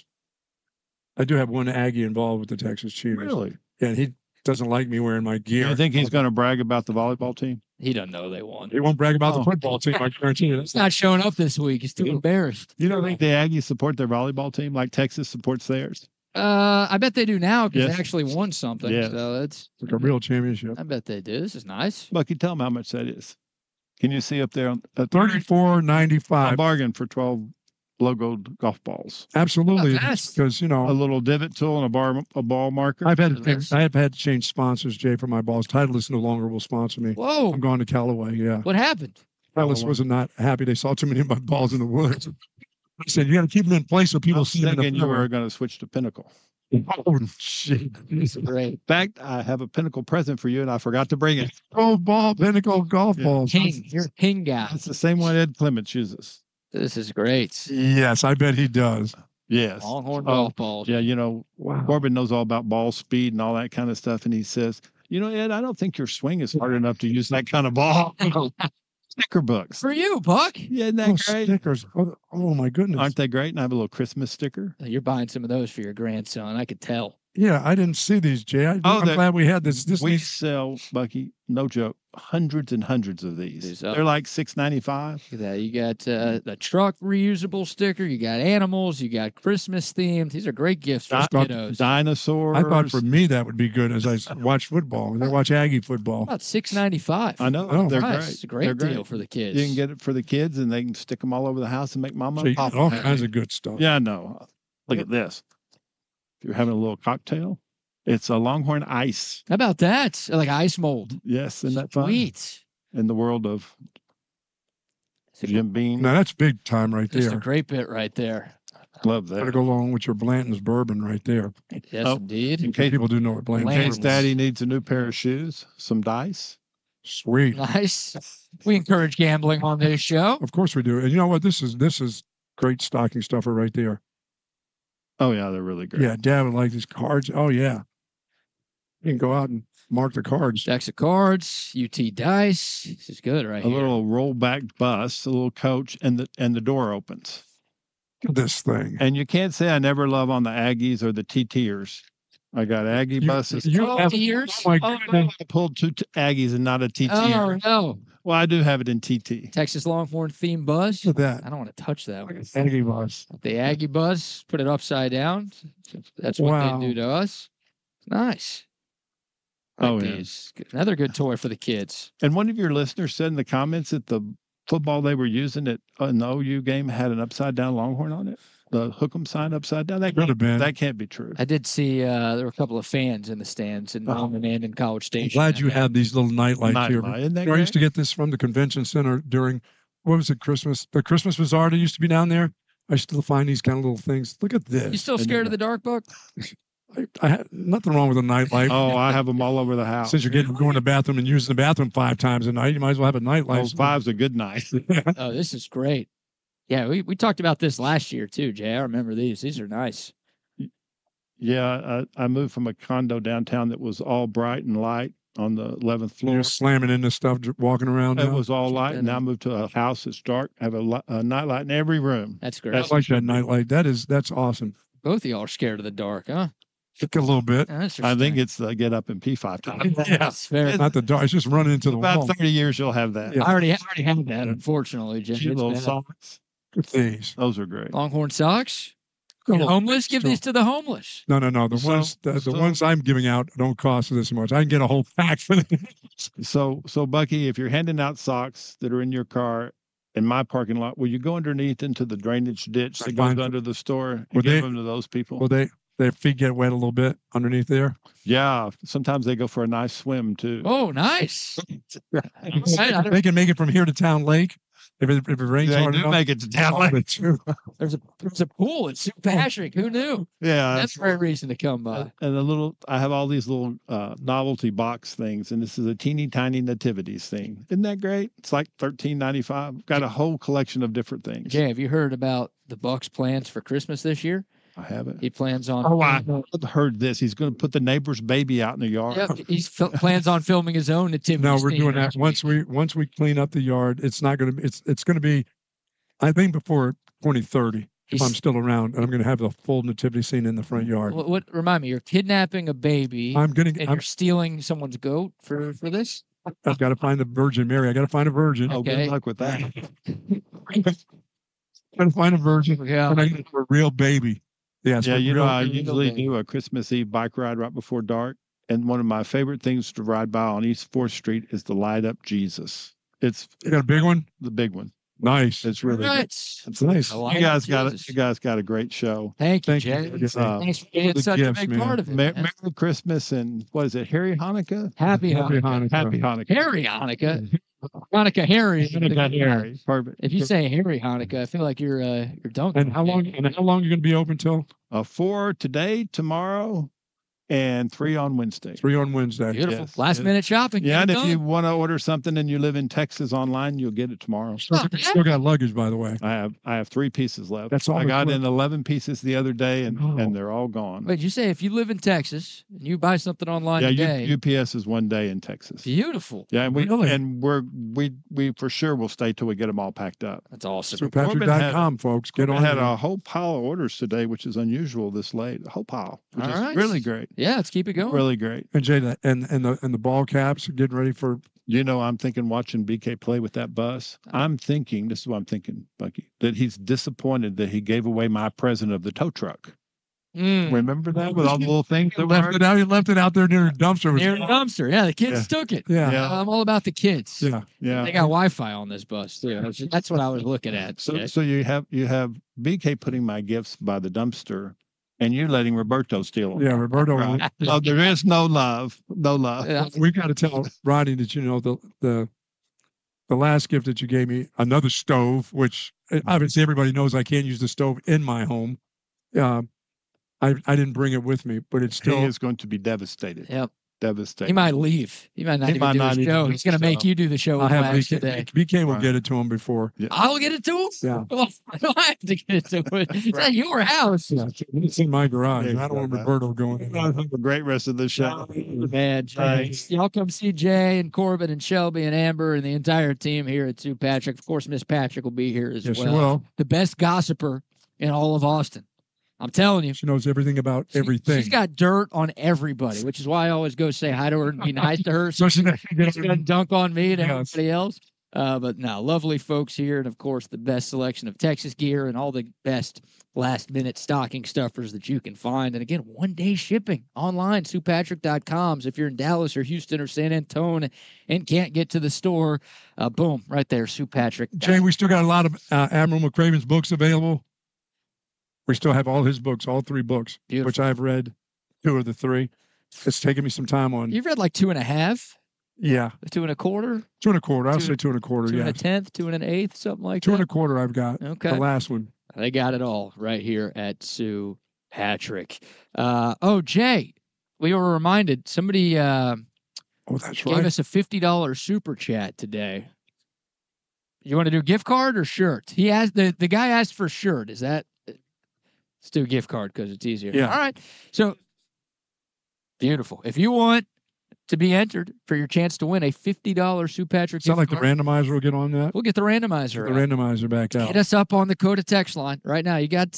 I do have one Aggie involved with the Texas Cheaters. Really? Yeah, and he doesn't like me wearing my gear. You think he's going to brag about the volleyball team? He doesn't know they won. He won't brag about the Oh. football team. I guarantee you. He's not showing up this week. He's too embarrassed. You don't think the Aggies support their volleyball team like Texas supports theirs? I bet they do now because Yes. they actually won something. Yes. So it's. Like a real championship. I bet they do. This is nice. Bucky, tell them how much that is. Can you see up there on a $34.95. bargain for 12 logoed golf balls? Absolutely, Oh, that's- because A little divot tool and a ball marker. I have That's- had to change sponsors, Jay, for my balls. Titleist no longer will sponsor me. Whoa. I'm going to Callaway. Yeah, What happened? Titleist was not happy. They saw too many of my balls in the woods. I said, "You got to keep them in place so I people was see them in the thinking you were floor." going to switch to Pinnacle. Oh shit! This is great. In fact, I have a Pinnacle present for you, and I forgot to bring it. Oh, Pinnacle golf Yeah. balls. King. You're a king guy. It's the same one Ed Clements uses. This is great. Yes, I bet he does. Yes. Longhorn Oh, golf balls. Yeah, you know, Wow. Corbin knows all about ball speed and all that kind of stuff. And he says, "You know, Ed, I don't think your swing is hard enough to use that kind of ball." Sticker books. For you, Buck. Yeah, isn't Oh, that great? stickers. Oh my goodness. Aren't they great? And I have a little Christmas sticker. You're buying some of those for your grandson. I could tell. Yeah, I didn't see these, Jay. I'm they're- glad we had this. This We needs, sell, Bucky, no joke, hundreds and hundreds of these. These up. They're like $6.95. Look at that. You got the truck reusable sticker. You got animals. You got Christmas themed. These are great gifts for kiddos. Dinosaurs. I thought for me that would be good as I watch football. And I watch Aggie football. About $6.95. I know. Oh, they're Nice. great. It's a great They're deal for the kids. You can get it for the kids, and they can stick them all over the house and make mama So you pop. got all kinds of good stuff. Yeah, I know. Look at this. If you're having a little cocktail, it's a Longhorn Ice. How about that? Like ice mold. Yes, isn't that fun? Sweet. In the world of It's a, Jim Beam. Now that's big time right just a there. great bit right there. Love Got to that. go along with your Blanton's bourbon right there. Yes, Oh. indeed. In case, People do know what Blanton's Blanton's. in case bourbon is. Daddy needs a new pair of shoes, some dice. Sweet. Nice. We encourage gambling on this show. Of course we do. And you know what? This is great stocking stuffer right there. Oh yeah, they're really great. Yeah, Dad would like these cards. Oh yeah. You can go out and mark the cards. Decks of cards, UT dice. This is good right A here. little rollback bus, a little coach, and the door opens. Look at this thing. And you can't say I never love on the Aggies or the TTers. I got Aggie buses. You Oh, have, ears? oh my Oh, goodness. I pulled two Aggies and not a TT. Oh, no. Well, I do have it in TT. Texas Longhorn theme buzz. Look at that. I don't want to touch that one. Aggie bus. The Aggie buzz, put it upside down. That's what Wow. they do to us. Nice. Oh, Like yeah. these. Another good toy for the kids. And one of your listeners said in the comments that the football they were using at in the OU game had an upside down Longhorn on it. The Hook'em sign upside down. Could have been. That can't be true. I did see there were a couple of fans in the stands in Norman and in College I'm Station. glad you have these little night lights here. Nightlight. Isn't that You know, I used to great? get this from the convention center during, what was it, Christmas? The Christmas Bazaar that used to be down there. I still find these kind of little things. Look at this. You still And scared then of the dark, Buck? I had nothing wrong with a nightlight. Oh, I have them all over the house. Since you're going to the bathroom and using the bathroom 5 times a night, you might as well have a nightlight. Oh, five's a good night. Oh, this is great. Yeah, we talked about this last year too, Jay. I remember these. These are nice. Yeah, I moved from a condo downtown that was all bright and light on the 11th floor. You're slamming into stuff, walking around. It now? was all Keep light. that And now I up. moved to a house that's dark. I have a night light in every room. That's I great. like that nightlight. That's awesome. Both of y'all are scared of the dark, huh? A little bit. That's I think it's the get up and pee 5 times. That's fair. Not the dark. It's just running into the About wall. 30 years, you'll have that. Yeah. I already had that, unfortunately, Jay. Cute It's little bad. socks. These. Those are great. Longhorn socks. Come on. Homeless? Give So- these to the homeless. No. The So- ones the so- ones I'm giving out don't cost this much. I can get a whole pack for them. So Bucky, if you're handing out socks that are in your car in my parking lot, will you go underneath into the drainage ditch that goes Fine. under the store and Well, give they- them to those people? Well, their feet get wet a little bit underneath there. Yeah, sometimes they go for a nice swim too. Oh, nice. They can make it from here to Town Lake if it rains they hard do enough. make it to town. Oh, Lake. they do. There's a pool at St. Patrick. Who knew? Yeah, That's a great reason to come by. and I have all these little novelty box things, and this is a teeny tiny nativities thing. Isn't that great? It's like $13.95. Got a whole collection of different things. Jay, have you heard about the Bucks' plans for Christmas this year? I haven't. He plans on. I've heard this. He's going to put the neighbor's baby out in the yard. Yep, plans on filming his own nativity. No, we're scene doing that next once week. we clean up the yard. It's not going to. It's going to be, I think, before 2030. If I'm He's- still around, and I'm going to have the full nativity scene in the front yard. What? Remind me, you're kidnapping a baby I'm going and you're stealing someone's goat for this. I've got to find the Virgin Mary. I got to find a virgin. Oh, Okay. good luck with that. I got to find a virgin. Yeah. And I get a real baby. Yes. Yeah, a you know, real I baby. usually do a Christmas Eve bike ride right before dark. And one of my favorite things to ride by on East 4th Street is the light up Jesus. It's You got a big one. the big one. Nice. It's really good. Right. It's nice. I like You guys it, got Jesus. it. You guys got a great show. Thank you, Thank Jay. you. Thanks for being the such gifts, a big man. part of it. Merry man. Christmas and what is it? Harry Hanukkah? Happy Happy Hanukkah. Hanukkah. Happy Hanukkah. Harry Hanukkah. Hanukkah Harry. Harry. Perfect. If you say Harry Hanukkah, I feel like you're dunking. And how long? And how long are you going to be open till? 4 today, tomorrow, and 3 on Wednesday. 3 on Wednesday. Beautiful. Yes, Last yes. minute shopping. Yeah, and Get it if you done. want to order something and you live in Texas online, you'll get it tomorrow. Still got luggage, by the way. I have 3 pieces left. That's all I the got clip. in 11 pieces the other day, and Oh. they're all gone. Wait, you say if you live in Texas and you buy something online Yeah, today, UPS is 1 day in Texas. beautiful. Yeah, and Really? we for sure will stay till we get them all packed up. That's awesome. SuperPatrick.com, folks. Get I on had there. a whole pile of orders today, which is unusual this late. A whole pile, which All is right. really great. Yeah, let's keep it going. Really great. And Jay, and the ball caps are getting ready for. You know, I'm thinking watching BK play with that bus. I'm thinking, this is what I'm thinking, Bucky, that he's disappointed that he gave away my present of the tow truck. Mm. Remember that with all the little things that Left were? it out. He left it out there near the dumpster. It was- Near the dumpster. Yeah, the kids took it. Yeah. Yeah. I'm all about the kids. Yeah. Yeah. They got Wi-Fi on this bus too. That's what I was looking at. So you have BK putting my gifts by the dumpster, and you letting Roberto steal them. Yeah. Roberto. Right. So there is no love. No love. Yeah. We've got to tell Rodney that the last gift that you gave me, another stove, which obviously everybody knows I can't use the stove in my home. I didn't bring it with me, but it's He still. is going to be devastated. Yep. Devastated. He might leave. He might not He even might do not his even show. do He's going to the make show. you do the show I'll have Wax today. BK will Right. get it to him before. I'll get it to him. Yeah. Well, I don't have to get it to him. It's at your house. Yeah, it's in my garage. Yeah, I don't want yeah. Roberto going in. Have a great rest of the show. Man, Jay. Y'all come see Jay and Corbin and Shelby and Amber and the entire team here at Sue Patrick. Of course, Miss Patrick will be here as Yes, she well. will. The best gossiper in all of Austin. I'm telling you. She knows everything about everything. She's got dirt on everybody, which is why I always go say hi to her and be nice to her. So she She's going to dunk on me and Yes. everybody else. But no, lovely folks here. And of course, the best selection of Texas gear and all the best last minute stocking stuffers that you can find. And again, 1 day shipping online, SuePatrick.com. So if you're in Dallas or Houston or San Antonio and can't get to the store, boom, right there, Sue Patrick. Jay, we still got a lot of Admiral McCraven's books available. We still have all his books, all 3 books, Beautiful. which I've read 2 of the 3. It's taken me some time on. You've read like 2.5, Yeah, 2 1/4, 2 1/4. I'll Two- say 2 1/4. 2 Yeah, 1/10, 2 1/8, something like 2 that. 1/4. I've got Okay. the last one. They got it all right here at Sue Patrick. Jay, we were reminded somebody Oh, that's gave right. us a $50 super chat today. You want to do gift card or shirt? He asked the guy asked for shirt. Is that? Let's do gift card because it's easier. Yeah. All right. So beautiful. If you want to be entered for your chance to win a $50 Sue Patrick gift Sound like card, the randomizer will get on that. we'll get the randomizer. The randomizer back out. Hit us up on the Coda text line right now. You got,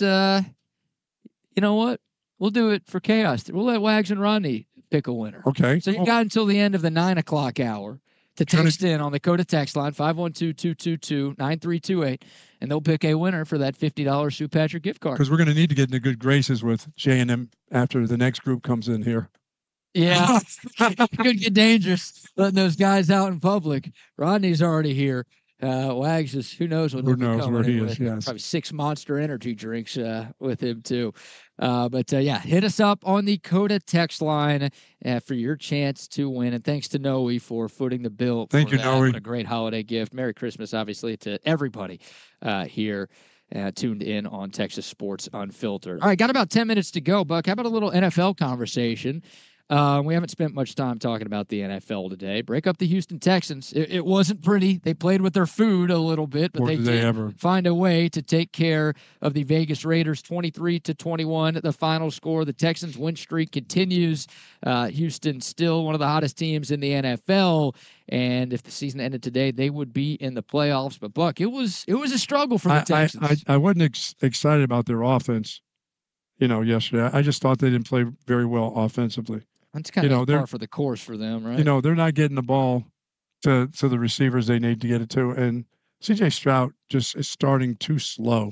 you know what? We'll do it for chaos. We'll let Wags and Rodney pick a winner. Okay. So you got until the end of the 9 o'clock hour to text in on the Coda text line, 512-222-9328, and they'll pick a winner for that $50 Sue Patrick gift card. Because we're going to need to get into good graces with J&M after the next group comes in here. Yeah, it could get dangerous letting those guys out in public. Rodney's already here. Wags is, who knows what Who knows where he is, yes. Probably 6 Monster Energy drinks with him, too. But hit us up on the Coda text line for your chance to win. And thanks to Noe for footing the bill. Thank you, Noe. What a great holiday gift. Merry Christmas, obviously, to everybody here. Tuned in on Texas Sports Unfiltered. All right, got about 10 minutes to go, Buck. How about a little NFL conversation? We haven't spent much time talking about the NFL today. Break up the Houston Texans. It wasn't pretty. They played with their food a little bit, but they did find a way to take care of the Vegas Raiders 23-21. The final score. The Texans' win streak continues. Houston still one of the hottest teams in the NFL. And if the season ended today, they would be in the playoffs. But Buck, it was a struggle for the Texans. I wasn't excited about their offense. Yesterday, I just thought they didn't play very well offensively. That's kind of par for the course for them, right? They're not getting the ball to the receivers they need to get it to, and C.J. Stroud just is starting too slow.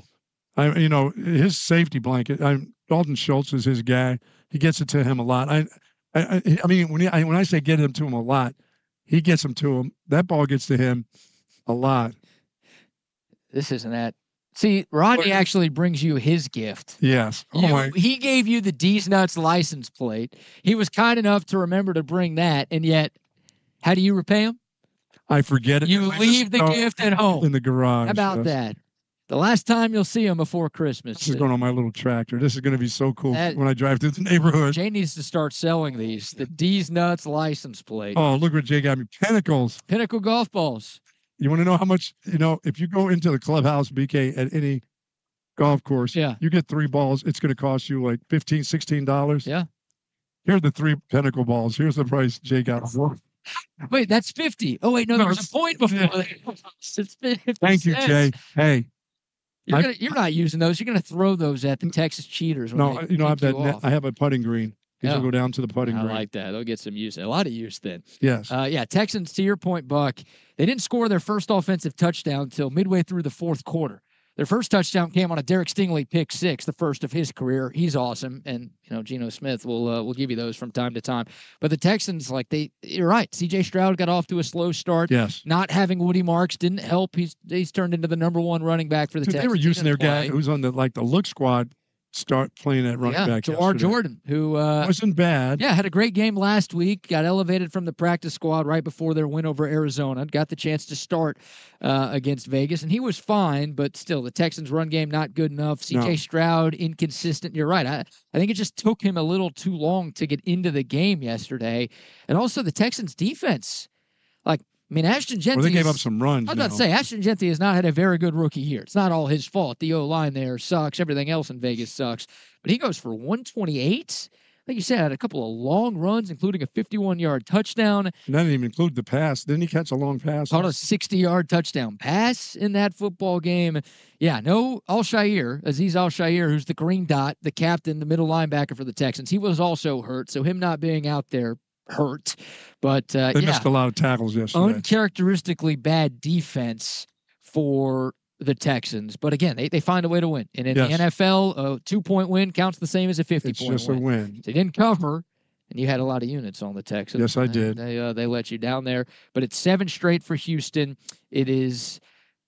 His safety blanket. Dalton Schultz is his guy. He gets it to him a lot. I mean, when I say get him to him a lot, he gets them to him. That ball gets to him a lot. This isn't that. See, Rodney actually brings you his gift. Yes. He gave you the D's Nuts license plate. He was kind enough to remember to bring that, and yet, how do you repay him? I forget it. You leave the gift at home. In the garage. How about that? The last time you'll see him before Christmas. This is going on my little tractor. This is going to be so cool when I drive through the neighborhood. Jay needs to start selling these. The D's Nuts license plate. Oh, look what Jay got me. Pinnacles. Pinnacle golf balls. You want to know how much, if you go into the clubhouse, BK, at any golf course, you get 3 balls. It's going to cost you like $15, $16. Yeah. Here are the 3 Pinnacle balls. Here's the price Jay got. Wait, that's 50. Oh, wait, no, there's a point before that. It's 50 Thank you, Jay. Hey. You're not using those. You're going to throw those at the Texas cheaters. No, I have a putting green. He'll go down to the putting green. I like that. They'll get some use. A lot of use then. Yes. Texans, to your point, Buck, they didn't score their first offensive touchdown until midway through the fourth quarter. Their first touchdown came on a Derek Stingley pick 6, the first of his career. He's awesome. And, Geno Smith will give you those from time to time. But the Texans, you're right. C.J. Stroud got off to a slow start. Yes. Not having Woody Marks didn't help. He's turned into the number 1 running back for the Texans. They were using their guy who's on the look squad. Start playing at running back. Jawar Jordan, who wasn't bad. Yeah, had a great game last week. Got elevated from the practice squad right before their win over Arizona. Got the chance to start against Vegas, and he was fine. But still, the Texans' run game not good enough. C.J. Stroud inconsistent. You're right. I think it just took him a little too long to get into the game yesterday, and also the Texans' defense. Ashton Jeanty. They gave up some runs. I was about to say, Ashton Jeanty has not had a very good rookie year. It's not all his fault. The O-line there sucks. Everything else in Vegas sucks. But he goes for 128. Like you said, had a couple of long runs, including a 51-yard touchdown. And that didn't even include the pass. Didn't he catch a long pass? Caught a 60-yard touchdown pass in that football game. Yeah, no Aziz Al-Shaair, who's the green dot, the captain, the middle linebacker for the Texans. He was also hurt, so him not being out there hurt. But they missed a lot of tackles yesterday. Uncharacteristically bad defense for the Texans. But again, they find a way to win. And in the NFL, a 2-point win counts the same as a 50-point win. It's just a win. They didn't cover, and you had a lot of units on the Texans. Yes, I did. They let you down there. But it's 7 straight for Houston. It is,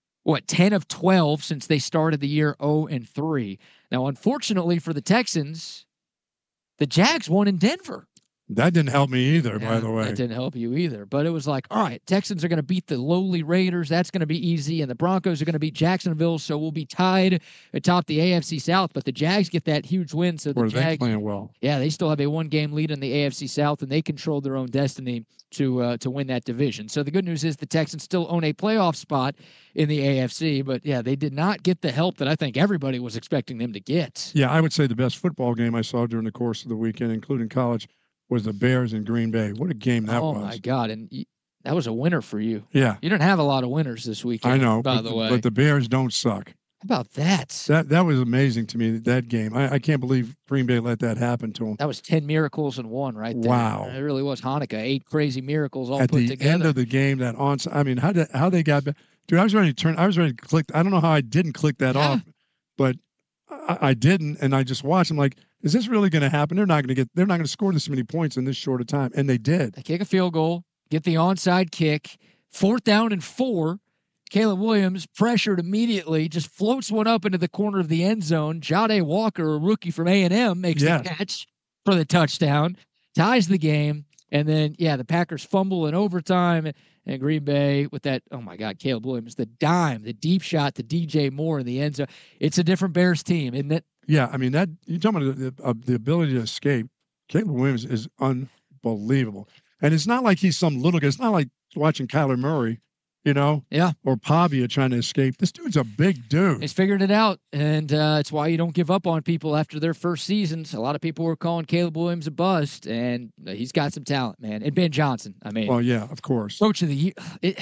10 of 12 since they started the year 0-3. Now, unfortunately for the Texans, the Jags won in Denver. That didn't help me either, by the way. That didn't help you either. But it was like, all right, Texans are going to beat the lowly Raiders. That's going to be easy. And the Broncos are going to beat Jacksonville. So we'll be tied atop the AFC South. But the Jags get that huge win. So the Jags, they playing well. Yeah, they still have a 1-game lead in the AFC South, and they control their own destiny to win that division. So the good news is the Texans still own a playoff spot in the AFC. But, yeah, they did not get the help that I think everybody was expecting them to get. Yeah, I would say the best football game I saw during the course of the weekend, including college, was the Bears in Green Bay. What a game that was. Oh, my God. And that was a winner for you. Yeah. You didn't have a lot of winners this weekend, I know, by the way. But the Bears don't suck. How about that? That was amazing to me, that game. I can't believe Green Bay let that happen to them. That was 10 miracles in one right there. Wow. It really was Hanukkah. 8 crazy miracles all At put the together. end of the game, that onside, I mean, how they got back. Dude, I was ready to click. I don't know how I didn't click that off, but I didn't, and I just watched. I'm like, is this really going to happen? They're not going to score this many points in this short a time, and they did. They kick a field goal, get the onside kick, 4th down and 4. Caleb Williams, pressured immediately, just floats one up into the corner of the end zone. Jade Walker, a rookie from A&M, makes the catch for the touchdown, ties the game, and then, the Packers fumble in overtime, and Green Bay with that, oh, my God, Caleb Williams, the dime, the deep shot to DJ Moore in the end zone. It's a different Bears team, isn't it? Yeah, I mean, that you're talking about the ability to escape. Caleb Williams is unbelievable. And it's not like he's some little guy. It's not like watching Kyler Murray, or Pavia trying to escape. This dude's a big dude. He's figured it out, and it's why you don't give up on people after their first seasons. A lot of people were calling Caleb Williams a bust, and he's got some talent, man. And Ben Johnson, I mean. Well, yeah, of course. Coach of the year.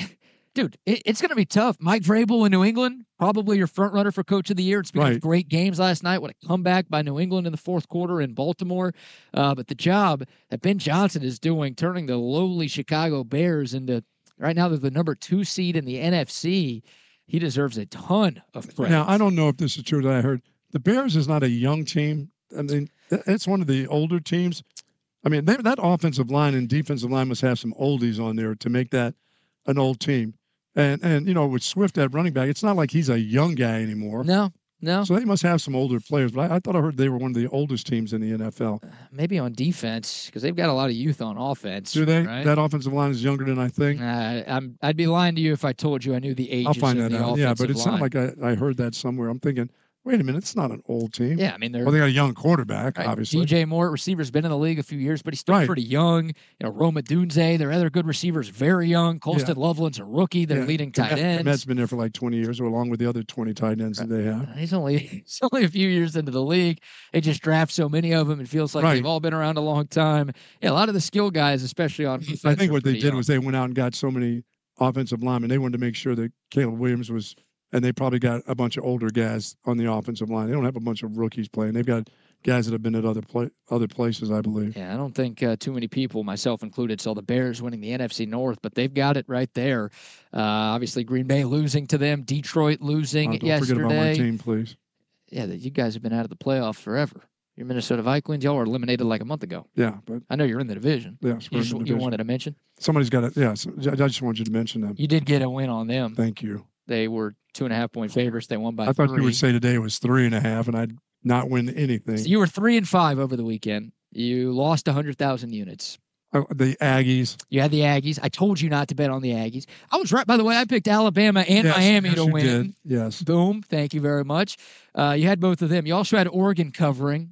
It's going to be tough. Mike Vrabel in New England, probably your front runner for Coach of the Year. It's been great games last night. What a comeback by New England in the fourth quarter in Baltimore. But the job that Ben Johnson is doing, turning the lowly Chicago Bears into, right now they're the number 2 seed in the NFC. He deserves a ton of credit. Now, I don't know if this is true that I heard. The Bears is not a young team. I mean, it's one of the older teams. I mean, that offensive line and defensive line must have some oldies on there to make that an old team. And with Swift at running back, it's not like he's a young guy anymore. No. So they must have some older players. But I thought I heard they were one of the oldest teams in the NFL. Maybe on defense, because they've got a lot of youth on offense. Do they? Right? That offensive line is younger than I think. I'd be lying to you if I told you I knew the ages. I'll find of that the out. Yeah, but it sounded line. like I heard that somewhere. I'm thinking, wait a minute, it's not an old team. Yeah, I mean, they got a young quarterback, obviously. DJ Moore, receiver's been in the league a few years, but he's still pretty young. Roma Dunze, their other good receivers, very young. Colston Loveland's a rookie. They're leading tight ends. Matt's been there for like 20 years, along with the other 20 tight ends that they have. He's only a few years into the league. They just draft so many of them. It feels like they've all been around a long time. Yeah, a lot of the skill guys, especially on defense. I think what they did was they went out and got so many offensive linemen. They wanted to make sure that Caleb Williams was. And they probably got a bunch of older guys on the offensive line. They don't have a bunch of rookies playing. They've got guys that have been at other places, I believe. Yeah, I don't think too many people, myself included, saw the Bears winning the NFC North, but they've got it right there. Obviously, Green Bay losing to them, Detroit losing yesterday. Don't forget about my team, please. Yeah, you guys have been out of the playoffs forever. Your Minnesota Vikings, y'all were eliminated like a month ago. Yeah, but I know you're in the division. Yes, you wanted to mention? Somebody's got it. Yes, I just wanted you to mention them. You did get a win on them. Thank you. They were 2.5-point favorites. They won by 3. I thought you would say today it was 3.5, and I'd not win anything. So you were 3-5 over the weekend. You lost 100,000 units. The Aggies. You had the Aggies. I told you not to bet on the Aggies. I was right. By the way, I picked Alabama and Miami to win. Did. Yes. Boom. Thank you very much. You had both of them. You also had Oregon covering.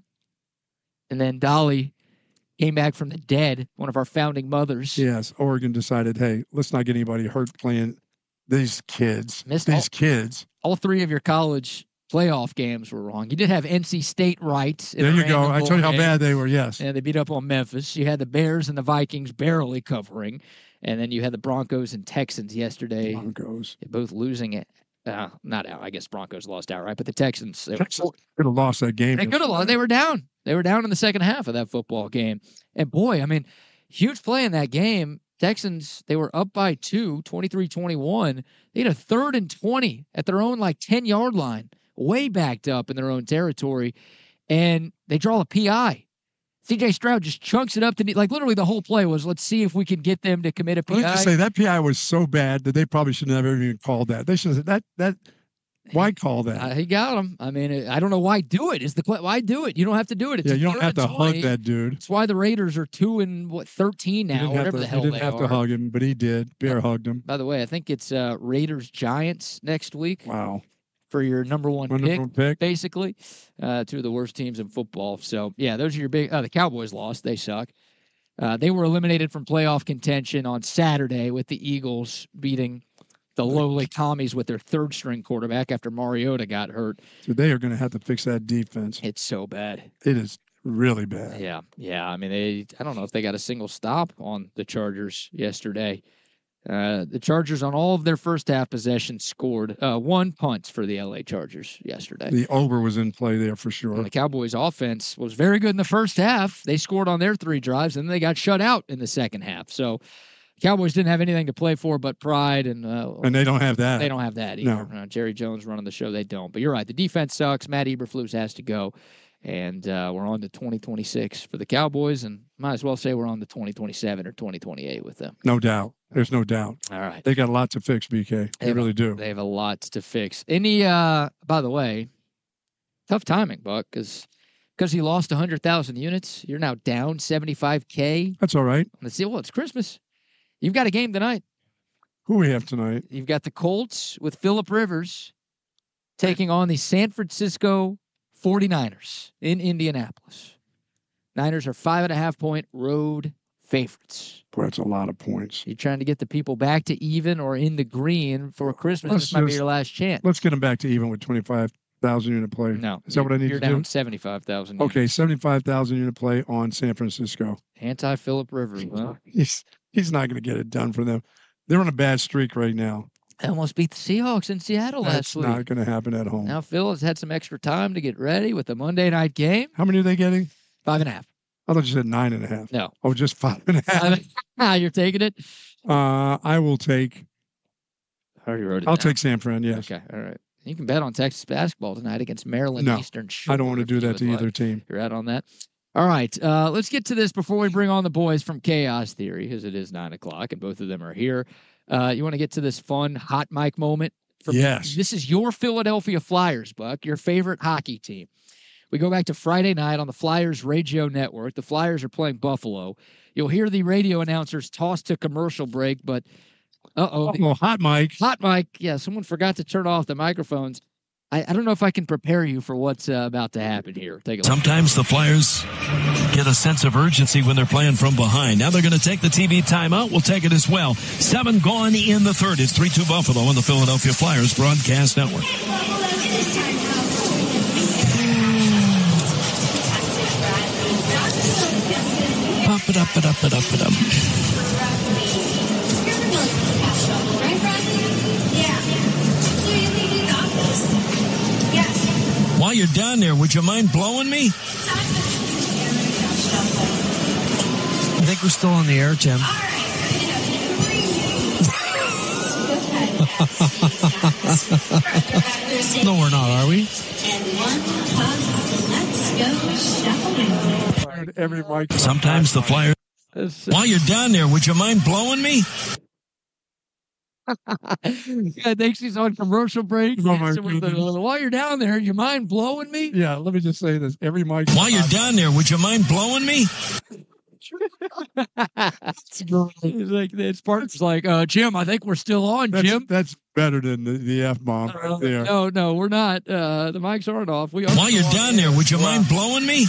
And then Dolly came back from the dead, one of our founding mothers. Yes. Oregon decided, hey, let's not get anybody hurt playing these kids. Kids. All 3 of your college playoff games were wrong. You did have NC State right. There you go. I told you how bad they were, yes. And they beat up on Memphis. You had the Bears and the Vikings barely covering. And then you had the Broncos and Texans yesterday. Broncos. Both losing it. Not out. I guess Broncos lost outright, but the Texans could have lost that game. They could have lost. They were down. They were down in the second half of that football game. And boy, I mean, huge play in that game. Texans, they were up by 2, 23-21. They had a 3rd and 20 at their own 10-yard line, way backed up in their own territory, and they draw a PI. C.J. Stroud just chunks it up to literally the whole play was, let's see if we can get them to commit a PI. Let me just say that PI was so bad that they probably should have never even called that. They should have said that Why call that? He got him. I mean, I don't know why do it. Why do it? You don't have to do it. It's you don't have to hug that dude. That's why the Raiders are 2-13 now, whatever the hell they are. He didn't have to hug him, but he did. Bear hugged him. By the way, I think it's Raiders-Giants next week. Wow. For your number one pick, basically. Two of the worst teams in football. So, yeah, those are your big the Cowboys lost. They suck. They were eliminated from playoff contention on Saturday with the Eagles beating the lowly Commies with their third-string quarterback after Mariota got hurt. So they are going to have to fix that defense. It's so bad. It is really bad. Yeah. I mean, I don't know if they got a single stop on the Chargers yesterday. The Chargers on all of their first half possessions scored 1 punt for the LA Chargers yesterday. The over was in play there for sure. And the Cowboys offense was very good in the first half. They scored on their 3 drives, and then they got shut out in the second half. So Cowboys didn't have anything to play for but pride. And they don't have that. They don't have that either. No. Jerry Jones running the show, they don't. But you're right. The defense sucks. Matt Eberflus has to go. And we're on to 2026 for the Cowboys, and might as well say we're on to 2027 or 2028 with them. No doubt. There's no doubt. All right. They got a lot to fix, BK. They really do. They have a lot to fix. By the way, tough timing, Buck, because he lost 100,000 units. You're now down 75K. That's all right. Let's see. Well, it's Christmas. You've got a game tonight. Who we have tonight? You've got the Colts with Phillip Rivers taking on the San Francisco 49ers in Indianapolis. Niners are 5.5-point road favorites. Boy, that's a lot of points. You're trying to get the people back to even or in the green for Christmas. This might be your last chance. Let's get them back to even with 25,000 unit play. No. Is that what I need to do? You're down 75,000. Okay, 75,000 unit play on San Francisco. Anti-Phillip Rivers. Huh? He's not going to get it done for them. They're on a bad streak right now. They almost beat the Seahawks in Seattle last week. That's not going to happen at home. Now Phil has had some extra time to get ready with the Monday night game. How many are they getting? 5.5. I thought you said 9.5. No. Oh, just 5.5. You're taking it? I will take. I already wrote it I'll down. take San Fran, yes. Okay, all right. You can bet on Texas basketball tonight against Maryland Eastern Shore. I don't want to do that to either team. You're out on that? All right. Let's get to this before we bring on the boys from Chaos Theory, because it is 9 o'clock and both of them are here. You want to get to this fun hot mic moment? Yes. This is your Philadelphia Flyers, Buck, your favorite hockey team. We go back to Friday night on the Flyers radio network. The Flyers are playing Buffalo. You'll hear the radio announcers toss to commercial break, but hot mic. Hot mic. Yeah, someone forgot to turn off the microphones. I don't know if I can prepare you for what's about to happen here. Take a look. Sometimes the Flyers get a sense of urgency when they're playing from behind. Now they're going to take the TV timeout. We'll take it as well. 7 gone in the third. It's 3-2 Buffalo on the Philadelphia Flyers broadcast network. Pop it up, it up, it up, it up. While you're down there, would you mind blowing me? I think we're still on the air, Tim. No, we're not, are we? Sometimes the Flyers... While you're down there, would you mind blowing me? I think she's on commercial break. While you're down there, you mind blowing me? Yeah, let me just say this. Every mic. While you're down there, would you mind blowing me? It's like it's partner's like, Jim, I think we're still on, Jim. That's better than the F-bomb right there. No, we're not. The mics aren't off. While you're down there, would you mind blowing me?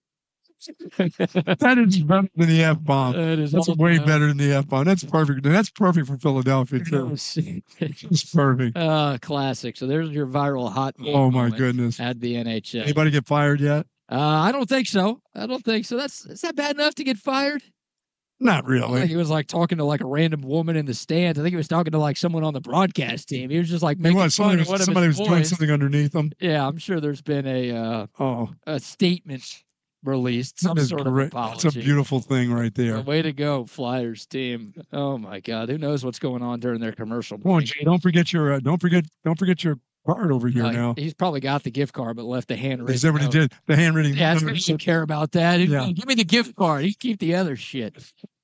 That is better than the F-bomb. That's way better than the F-bomb. That's perfect. That's perfect for Philadelphia, too. It's perfect. Classic. So there's your viral hot moment. Oh, my goodness. At the NHL. Anybody get fired yet? I don't think so. Is that bad enough to get fired? Not really. I think he was like talking to like a random woman in the stands. I think he was talking to like someone on the broadcast team. He was just like making fun of one of his somebody was boys. doing something underneath him. Yeah, I'm sure there's been a statement released, some sort of apology. That's a beautiful thing right there. Way to go, Flyers team! Oh my God, who knows what's going on during their commercial? Come on, Jay, don't forget your card over here now. He's probably got the gift card, but left the handwritten. Is that what he did? The handwritten. Yeah, he doesn't care about that. Yeah. Give me the gift card. He keep the other shit.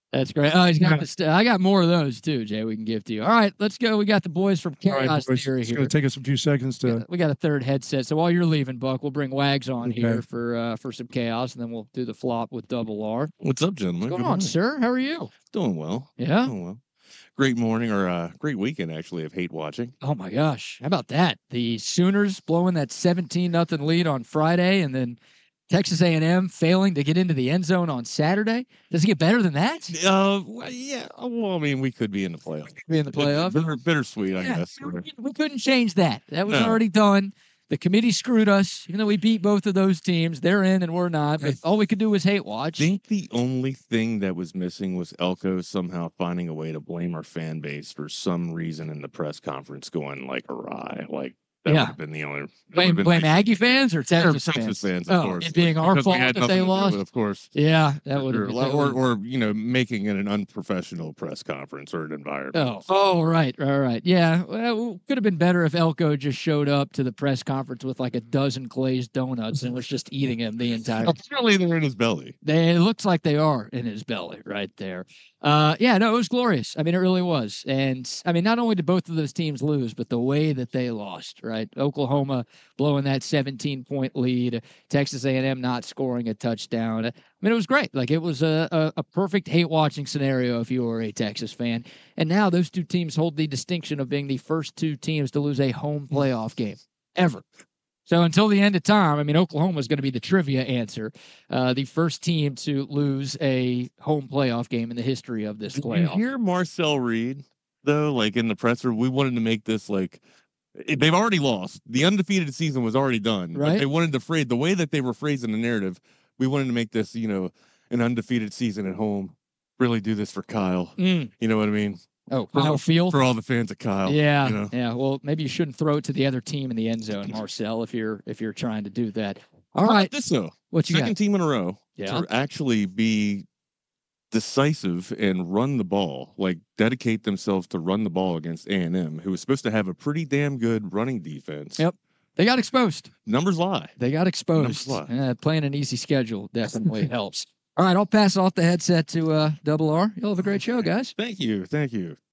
That's great. Oh, he's got I got more of those too, Jay. We can give to you. All right, let's go. We got the boys from Chaos Theory It's here. going to take us a few seconds to. We got a third headset. So while you're leaving, Buck, we'll bring Wags on here for some chaos, and then we'll do the flop with Double R. What's up, gentlemen? What's going on, sir? How are you? Doing well. Yeah. Doing well. Great morning or great weekend actually of hate watching. Oh my gosh, how about that? The Sooners blowing that 17-0 lead on Friday, and then Texas A&M failing to get into the end zone on Saturday. Does it get better than that? Yeah. Well, I mean, we could be in the playoffs. Be in the playoffs. Bittersweet, I guess. We couldn't change that. That was already done. The committee screwed us. Even though we beat both of those teams, they're in and we're not. But all we could do was hate watch. I think the only thing that was missing was Elko somehow finding a way to blame our fan base for some reason in the press conference going like awry. Like that would have been the only blame Aggie fans or Texas fans, of course. It being our fault that they lost. Of course. Yeah, that would have or making it an unprofessional press conference or an environment. Oh, right. Yeah, well, it could have been better if Elko just showed up to the press conference with like a dozen glazed donuts and was just eating them the entire time. Apparently they're in his belly. It looks like they are in his belly right there. It was glorious. I mean, it really was. And I mean, not only did both of those teams lose, but the way that they lost, right? Oklahoma blowing that 17-point lead, Texas A&M not scoring a touchdown. I mean, it was great. Like, it was a perfect hate-watching scenario if you were a Texas fan. And now those two teams hold the distinction of being the first two teams to lose a home playoff game ever. So until the end of time, I mean, Oklahoma is going to be the trivia answer. The first team to lose a home playoff game in the history of this playoff. Did you hear Marcel Reed, though, like in the presser? We wanted to make this like they've already lost. The undefeated season was already done. Right. But they wanted to phrase the way that they were phrasing the narrative. We wanted to make this, an undefeated season at home. Really do this for Kyle. You know what I mean? Oh, Kyle Field? For all the fans of Kyle. Yeah, yeah. Well, maybe you shouldn't throw it to the other team in the end zone, Marcel, if you're trying to do that. All right. This though. What you Second got? team in a row to actually be decisive and run the ball, like dedicate themselves to run the ball against A&M, who was supposed to have a pretty damn good running defense. Yep. They got exposed. Numbers lie. They got exposed. Numbers lie. Playing an easy schedule definitely helps. All right, I'll pass off the headset to Double R. You'll have a great show, guys. Thank you.